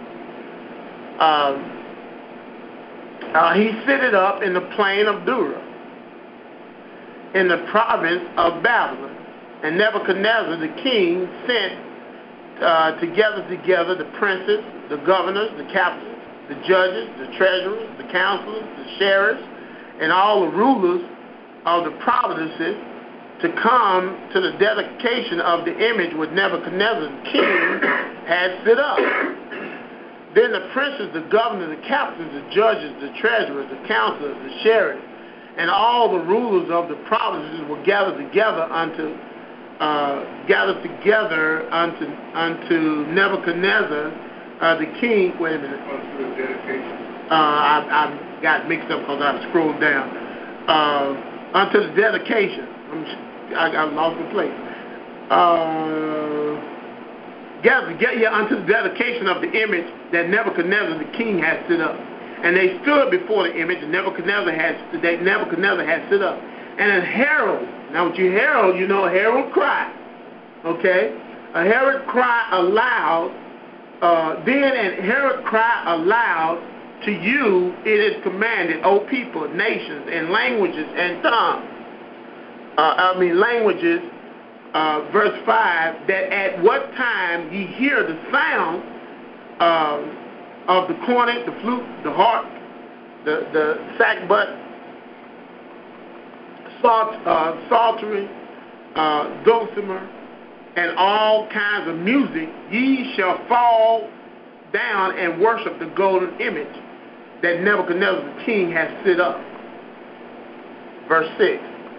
Speaker 1: Um, uh, he set it up in the plain of Dura, in the province of Babylon. And Nebuchadnezzar the king sent uh, together together the princes, the governors, the captains, the judges, the treasurers, the counselors, the sheriffs, and all the rulers of the provinces to come to the dedication of the image which Nebuchadnezzar the king had set up. Then the princes, the governors, the captains, the judges, the treasurers, the counselors, the sheriffs, and all the rulers of the provinces were gathered together unto uh, gathered together unto unto Nebuchadnezzar uh, the king. Wait a minute.
Speaker 3: Unto the dedication.
Speaker 1: Uh, I, I got mixed up because I scrolled down. Uh, unto the dedication. I'm, I got lost in place. Uh, Gather together unto the dedication of the image that Nebuchadnezzar the king had set up. And they stood before the image that Nebuchadnezzar had, that Nebuchadnezzar had set up. And a herald, now when you herald, you know a herald cry. Okay? A herald cry aloud, uh, then an herald cry aloud, to you it is commanded, O people, nations, and languages, and tongues. Uh, I mean languages, Uh, verse five, that at what time ye hear the sound uh, of the cornet, the flute, the harp, the, the sackbut, salt, uh, psaltery, uh, dulcimer, and all kinds of music, ye shall fall down and worship the golden image that Nebuchadnezzar the king has set up. Verse six.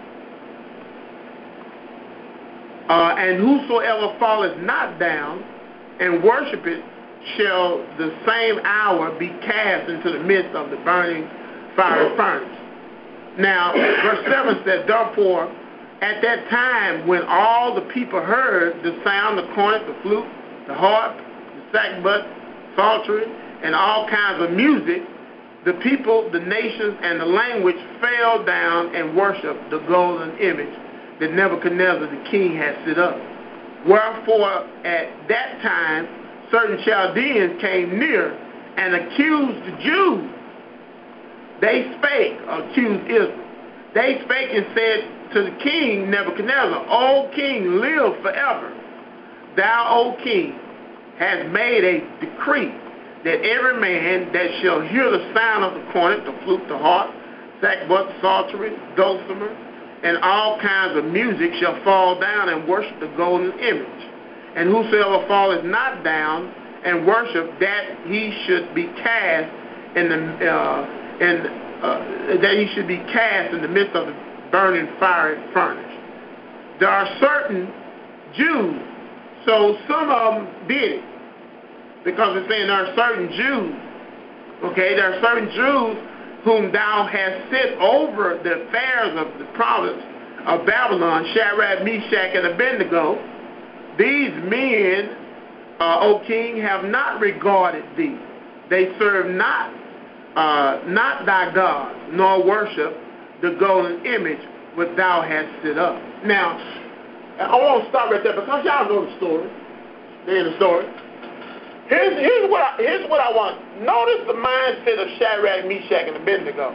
Speaker 1: Uh, and whosoever falleth not down and worship it shall the same hour be cast into the midst of the burning fiery furnace. Now, verse seven says, therefore, at that time when all the people heard the sound, the cornet, the flute, the harp, the sackbut, psaltery, and all kinds of music, the people, the nations, and the language fell down and worshiped the golden image that Nebuchadnezzar the king had set up. Wherefore at that time certain Chaldeans came near and accused the Jews. They spake, accused Israel. They spake and said to the king Nebuchadnezzar, O king, live forever. Thou, O king, hast made a decree that every man that shall hear the sound of the cornet, the flute, the harp, sackbut, psaltery, dulcimer, and all kinds of music shall fall down and worship the golden image. And whosoever falleth not down and worship, that he should be cast in the uh, in uh, that he should be cast in the midst of the burning fiery furnace. There are certain Jews, so some of them did it, because it's saying there are certain Jews. Okay, there are certain Jews whom thou hast set over the affairs of the province of Babylon, Shadrach, Meshach, and Abednego. These men, uh, O king, have not regarded thee. They serve not, uh, not thy God, nor worship the golden image which thou hast set up. Now, I want to stop right there because y'all know the story. They in the story. Here's, here's, what I, here's what I want. Notice the mindset of Shadrach, Meshach, and Abednego.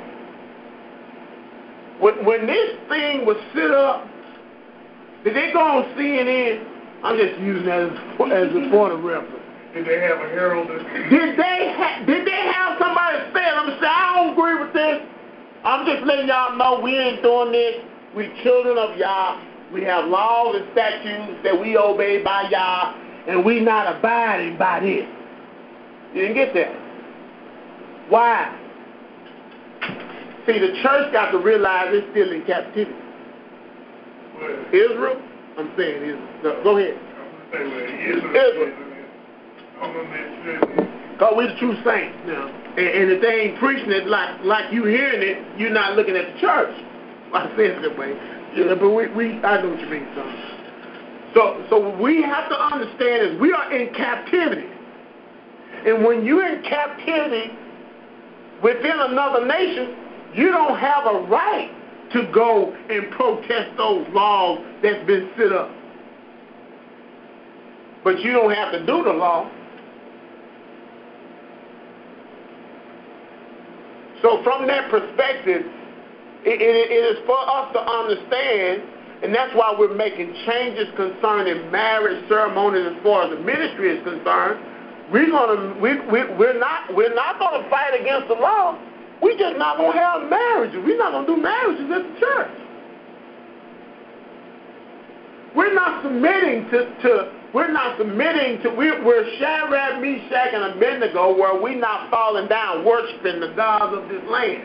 Speaker 1: When, when this thing was set up, did they go on C N N? I'm just using that as, as a point of reference.
Speaker 3: Did they have a herald?
Speaker 1: Did they ha- did they have somebody say, I'm say, I don't agree with this. I'm just letting y'all know we ain't doing this. We children of Yah. We have laws and statutes that we obey by Yah, and we not abiding by this. You didn't get that. Why? See, the church got to realize it's still in captivity.
Speaker 3: Well,
Speaker 1: Israel? I'm saying Israel. Go, go ahead.
Speaker 3: I'm going to say, well, Israel.
Speaker 1: Israel.
Speaker 3: I'm going to
Speaker 1: Because we the true saints now. And, and if they ain't preaching it like, like you hearing it, you're not looking at the church. I say it that way. Yeah, but we, we, I know what you mean, son. So, so what we have to understand is we are in captivity. And when you're in captivity within another nation, you don't have a right to go and protest those laws that's been set up. But you don't have to do the law. So from that perspective, it, it, it is for us to understand, and that's why we're making changes concerning marriage ceremonies as far as the ministry is concerned. We're gonna we, we we're not we're not gonna fight against the law. We're just not gonna have marriages. We're not gonna do marriages at the church. We're not submitting to, to we're not submitting to we're, we're Shadrach, Meshach, and Abednego, where we're not falling down worshiping the gods of this land.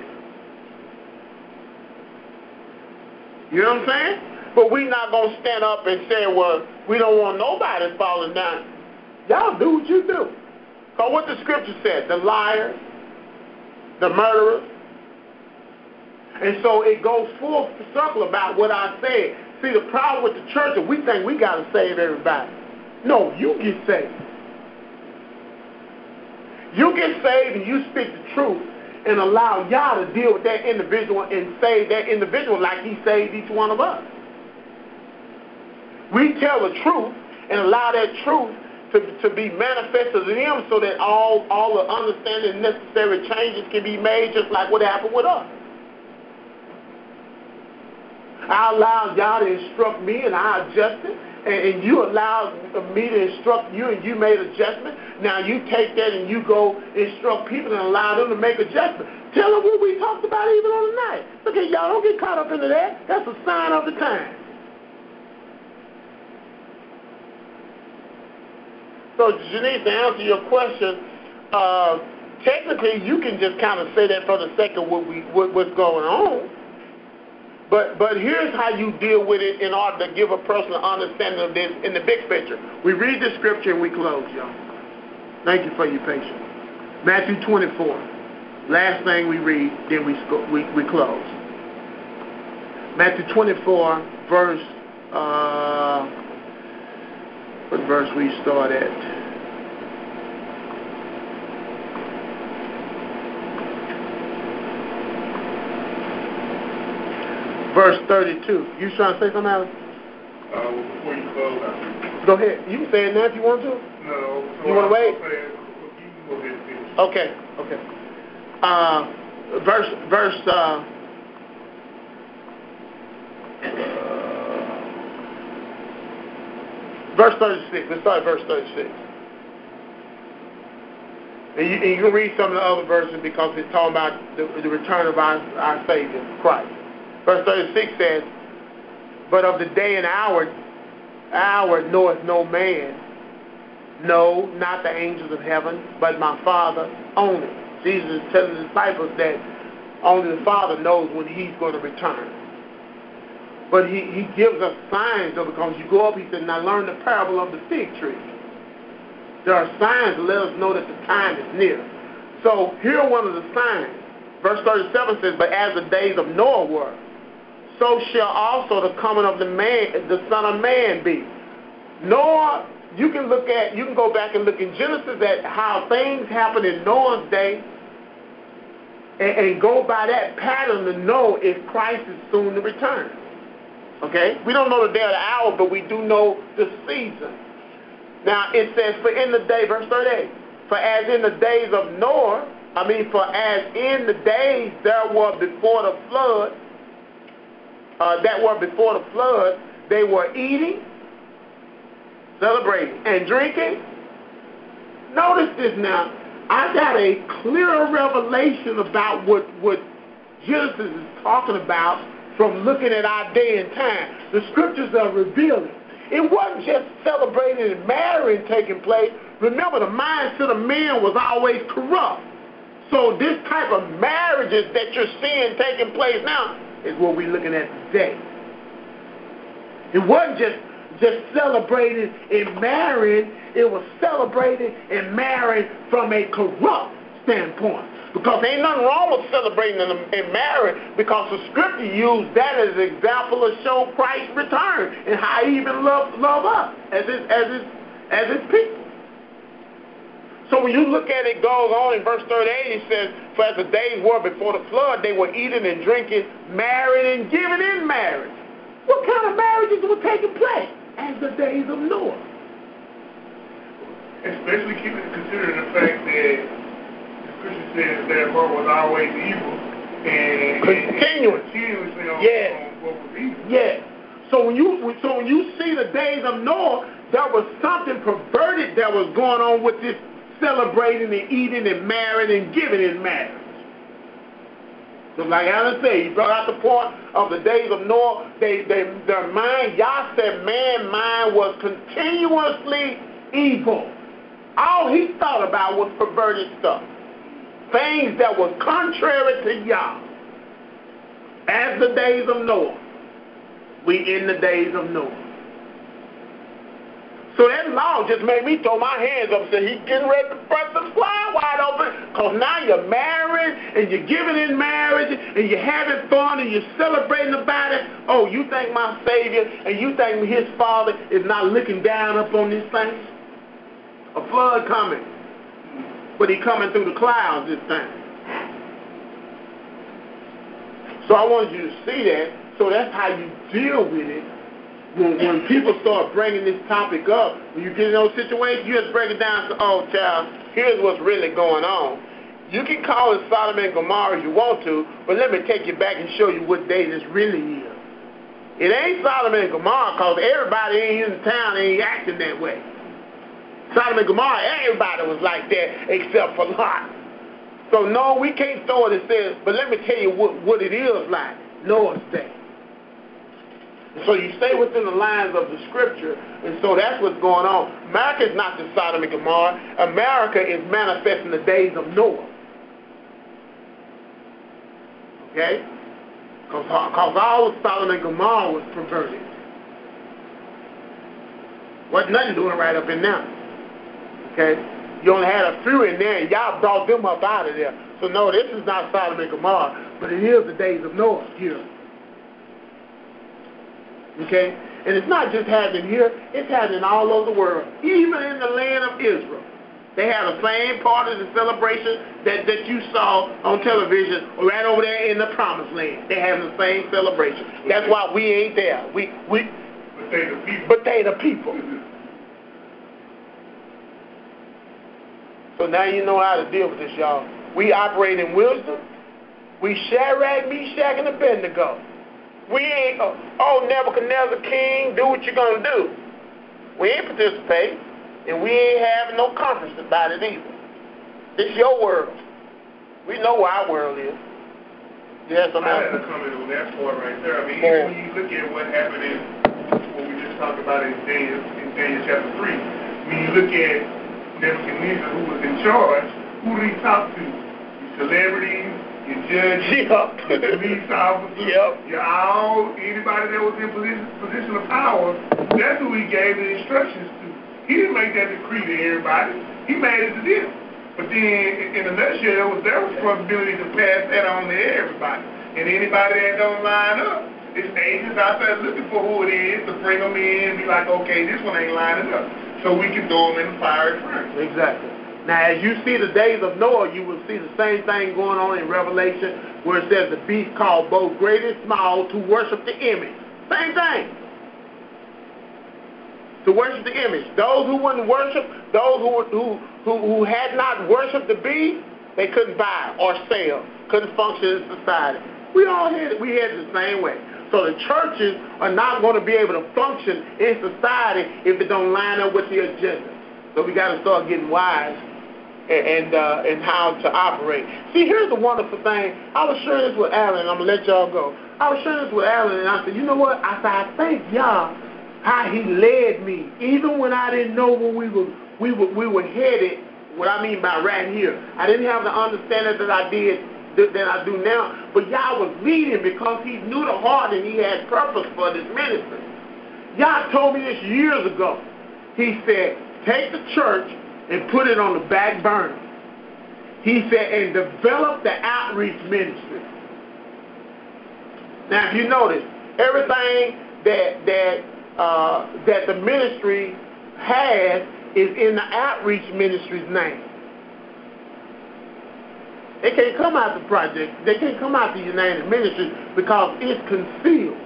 Speaker 1: You know what I'm saying? But we're not gonna stand up and say, well, we don't want nobody falling down. Y'all do what you do. Because what the scripture said, the liars, the murderers. And so it goes full circle about what I said. See, the problem with the church is we think we got to save everybody. No, you get saved. You get saved and you speak the truth and allow Yah to deal with that individual and save that individual like he saved each one of us. We tell the truth and allow that truth to, to be manifested in him so that all, all the understanding necessary changes can be made just like what happened with us. I allowed y'all to instruct me and I adjusted, and, and you allowed me to instruct you and you made adjustment. Now you take that and you go instruct people and allow them to make adjustments. Tell them what we talked about even on the night. Okay, y'all don't get caught up into that. That's a sign of the time. So Janice, to answer your question, uh, technically you can just kind of say that for the sake of what we what, what's going on. But but here's how you deal with it in order to give a person an understanding of this in the big picture. We read the scripture and we close, y'all. Thank you for your patience. Matthew twenty-four. Last thing we read, then we we, we close. Matthew twenty-four, verse, uh, what verse we start at? Verse thirty-two. You trying to say something, Alex?
Speaker 3: Uh, well, before you close out.
Speaker 1: Go ahead. You can say it now if you want to.
Speaker 3: No. So
Speaker 1: you want to wait?
Speaker 3: Say, you can go ahead and finish.
Speaker 1: Okay. Okay. Uh, verse, verse, uh, uh, verse thirty-six. Let's start at verse thirty-six. And you, and you can read some of the other verses because it's talking about the, the return of our, our Savior, Christ. Verse thirty-six says, but of the day and hour, hour knoweth no man, no, not the angels of heaven, but my Father only. Jesus is telling the disciples that only the Father knows when he's going to return. But he, he gives us signs of it because you go up, he said, now learn the parable of the fig tree. There are signs to let us know that the time is near. So here are one of the signs. Verse thirty-seven says, but as the days of Noah were, so shall also the coming of the man, the Son of Man be. Noah, you can look at, you can go back and look in Genesis at how things happened in Noah's day and, and go by that pattern to know if Christ is soon to return. Okay? We don't know the day or the hour, but we do know the season. Now, it says, for in the day, verse thirty-eight, for as in the days of Noah, I mean, for as in the days there were before the flood, uh, that were before the flood, they were eating, celebrating, and drinking. Notice this now. I got a clearer revelation about what, what Genesis is talking about from looking at our day and time. The scriptures are revealing. It wasn't just celebrating and marrying taking place. Remember, the mindset of men was always corrupt. So this type of marriages that you're seeing taking place now is what we're looking at today. It wasn't just, just celebrating and marrying. It was celebrating and marrying from a corrupt standpoint. Because ain't nothing wrong with celebrating and, and marrying, because the scripture used that as an example to show Christ's return and how he even loved love us as his, as his, as his people. So when you look at it, it goes on in verse thirty-eight, it says, for as the days were before the flood, they were eating and drinking, marrying and giving in marriage. What kind of marriages were taking place as the days of Noah?
Speaker 3: Especially keeping considering the fact that Scripture says their heart was always evil and
Speaker 1: continuous.
Speaker 3: continuously on,
Speaker 1: yes.
Speaker 3: on what was evil.
Speaker 1: Yes. So when you so when you see the days of Noah, there was something perverted that was going on with this celebrating and eating and marrying and giving in marriage. So like Alan said, he brought out the point of the days of Noah. They, they, their mind, Yah said, man's mind was continuously evil. All he thought about was perverted stuff. Things that was contrary to Yah. As the days of Noah. We in the days of Noah. So that law just made me throw my hands up and say, he's getting ready to bust the fly wide open. Because now you're married and you're giving in marriage and you're having fun and you're celebrating about it. Oh, you think my Savior and you think his Father is not looking down upon these things? A flood coming. But he coming through the clouds this time. So I wanted you to see that. So that's how you deal with it. When, when people start bringing this topic up, when you get in those situations, you just break it down to, oh, child, here's what's really going on. You can call it Sodom and Gomorrah if you want to, but let me take you back and show you what day this really is. It ain't Sodom and Gomorrah because everybody in the town ain't acting that way. Sodom and Gomorrah, everybody was like that except for Lot. So, no, we can't throw it and say, but let me tell you what, what it is like, Noah's day. So you stay within the lines of the scripture, and so that's what's going on. America is not just Sodom and Gomorrah. America is manifesting the days of Noah. Okay? Because all of Sodom and Gomorrah was perverted. Wasn't nothing doing right up in there. Okay? You only had a few in there, and y'all brought them up out of there. So no, this is not Sodom and Gomorrah, but it is the days of Noah here. Okay? And it's not just happening here, it's happening all over the world. Even in the land of Israel. They have the same parties and celebration that, that you saw on television right over there in the Promised Land. They have the same celebration. That's why we ain't there. We we
Speaker 3: But they the people.
Speaker 1: But they the people. So now you know how to deal with this, y'all. We operate in wisdom. We Shadrach, Meshach, and Abednego. We ain't, oh, oh, Nebuchadnezzar king, do what you're going to do. We ain't participate, and we ain't having no conference about it either. It's your world. We know where our world is. You have something
Speaker 3: I
Speaker 1: else?
Speaker 3: had a comment on that part right there. I mean, even when you look at what happened in what we just talked about in Daniel, in Daniel chapter three, when you look at Nebuchadnezzar, who was in charge, who did he talk to? Your celebrities, your judges,
Speaker 1: Yep.
Speaker 3: your police officers,
Speaker 1: Yep.
Speaker 3: your all, anybody that was in position, position of power. That's who he gave the instructions to. He didn't make that decree to everybody. He made it to them. But then, in a nutshell, it was their responsibility to pass that on to everybody. And anybody that don't line up, it's agents out there looking for who it is to bring them in and be like, okay, this one ain't lining up. So we can throw them in the fiery furnace.
Speaker 1: Exactly. Now, as you see the days of Noah, you will see the same thing going on in Revelation, where it says the beast called both great and small to worship the image. Same thing. To worship the image. Those who wouldn't worship, those who who who, who had not worshipped the beast, they couldn't buy or sell, couldn't function in society. We all had it. We had it the same way. So the churches are not going to be able to function in society if it don't line up with the agenda. So we got to start getting wise and and, uh, and how to operate. See, here's the wonderful thing. I was sharing this with Alan, and I'm gonna let y'all go. I was sharing this with Alan, and I said, you know what? I said, I thank y'all how he led me, even when I didn't know where we were, we were, we were headed. What I mean by right here, I didn't have the understanding that I did that I do now. But y'all was leading because he knew the heart and he had purpose for this ministry. Y'all told me this years ago. He said, take the church and put it on the back burner. He said, and develop the outreach ministry. Now, if you notice, everything that that Uh, that the ministry has is in the outreach ministry's name. They can't come out the project. They can't come out the United Ministries because it's concealed.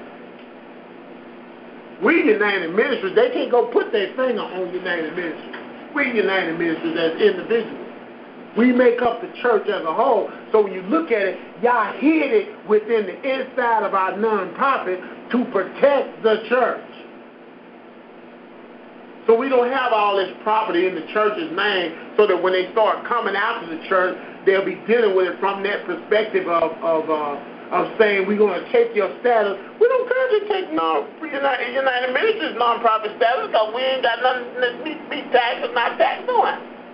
Speaker 1: We United Ministries, they can't go put their finger on United Ministries. We United Ministries as individuals. We make up the church as a whole. So when you look at it, y'all hid it within the inside of our nonprofit to protect the church. So we don't have all this property in the church's name so that when they start coming out to the church, they'll be dealing with it from that perspective of of, uh, of saying we're going to take your status. We don't currently take no United, United Ministries non-profit status because we ain't got nothing that be, be taxed or not taxed on.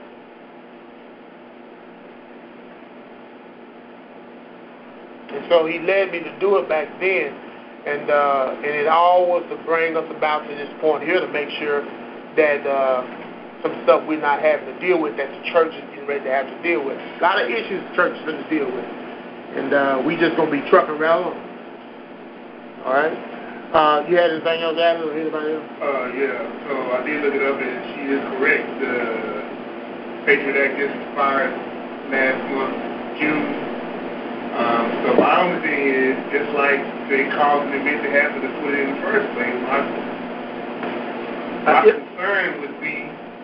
Speaker 1: And so he led me to do it back then. And, uh, and it all was to bring us about to this point here to make sure that uh, some stuff we're not having to deal with that the church is getting ready to have to deal with. A lot of issues the church is going to deal with. And uh, we just going to be trucking right along. All right? Uh, you had anything else, Adam, or anybody else?
Speaker 3: Uh, yeah. So I did look it up, and she is correct. The Patriot Act just expired last month, June. Um, so my only thing is, just like they caused an event to happen to put it in the first place, my, my
Speaker 1: yeah.
Speaker 3: concern would be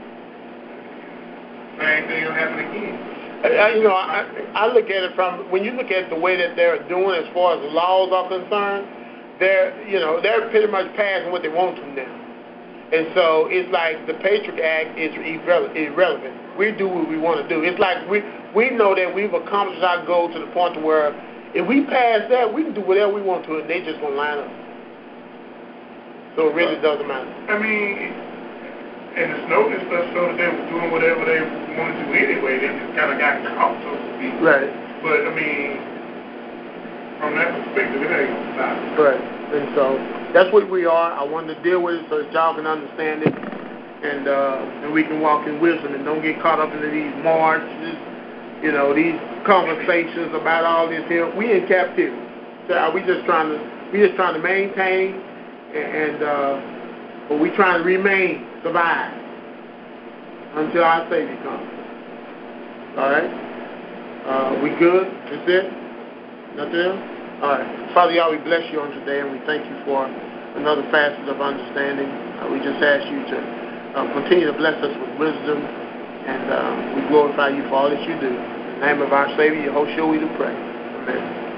Speaker 3: same thing will happen again.
Speaker 1: I, you know, I, I look at it from, when you look at the way that they're doing as far as the laws are concerned, they're, you know, they're pretty much passing what they want to now. And so it's like the Patriot Act is irrele- irrelevant. We do what we want to do. It's like we we know that we've accomplished our goal to the point to where if we pass that, we can do whatever we want to, and they just gonna line up. So it really doesn't matter.
Speaker 3: I mean, and the Snowden stuff showed that they were doing whatever they wanted to anyway. They just kind of got caught, so to speak.
Speaker 1: Right.
Speaker 3: But I mean, from that perspective, it ain't gonna stop.
Speaker 1: Right. And so that's what we are. I wanted to deal with it so that y'all can understand it, and uh, and we can walk in wisdom and don't get caught up into these marches, you know, these conversations about all this here. We in captivity. So we just trying to we just trying to maintain and uh, but we trying to remain, survive until our Savior comes. All right. Uh, we good? That's it? Nothing else? All right. Father, y'all, we bless you on today, and we thank you for another facet of understanding. Uh, we just ask you to uh, continue to bless us with wisdom, and uh, we glorify you for all that you do. In the name of our Savior, Yehoshua, we do pray. Amen.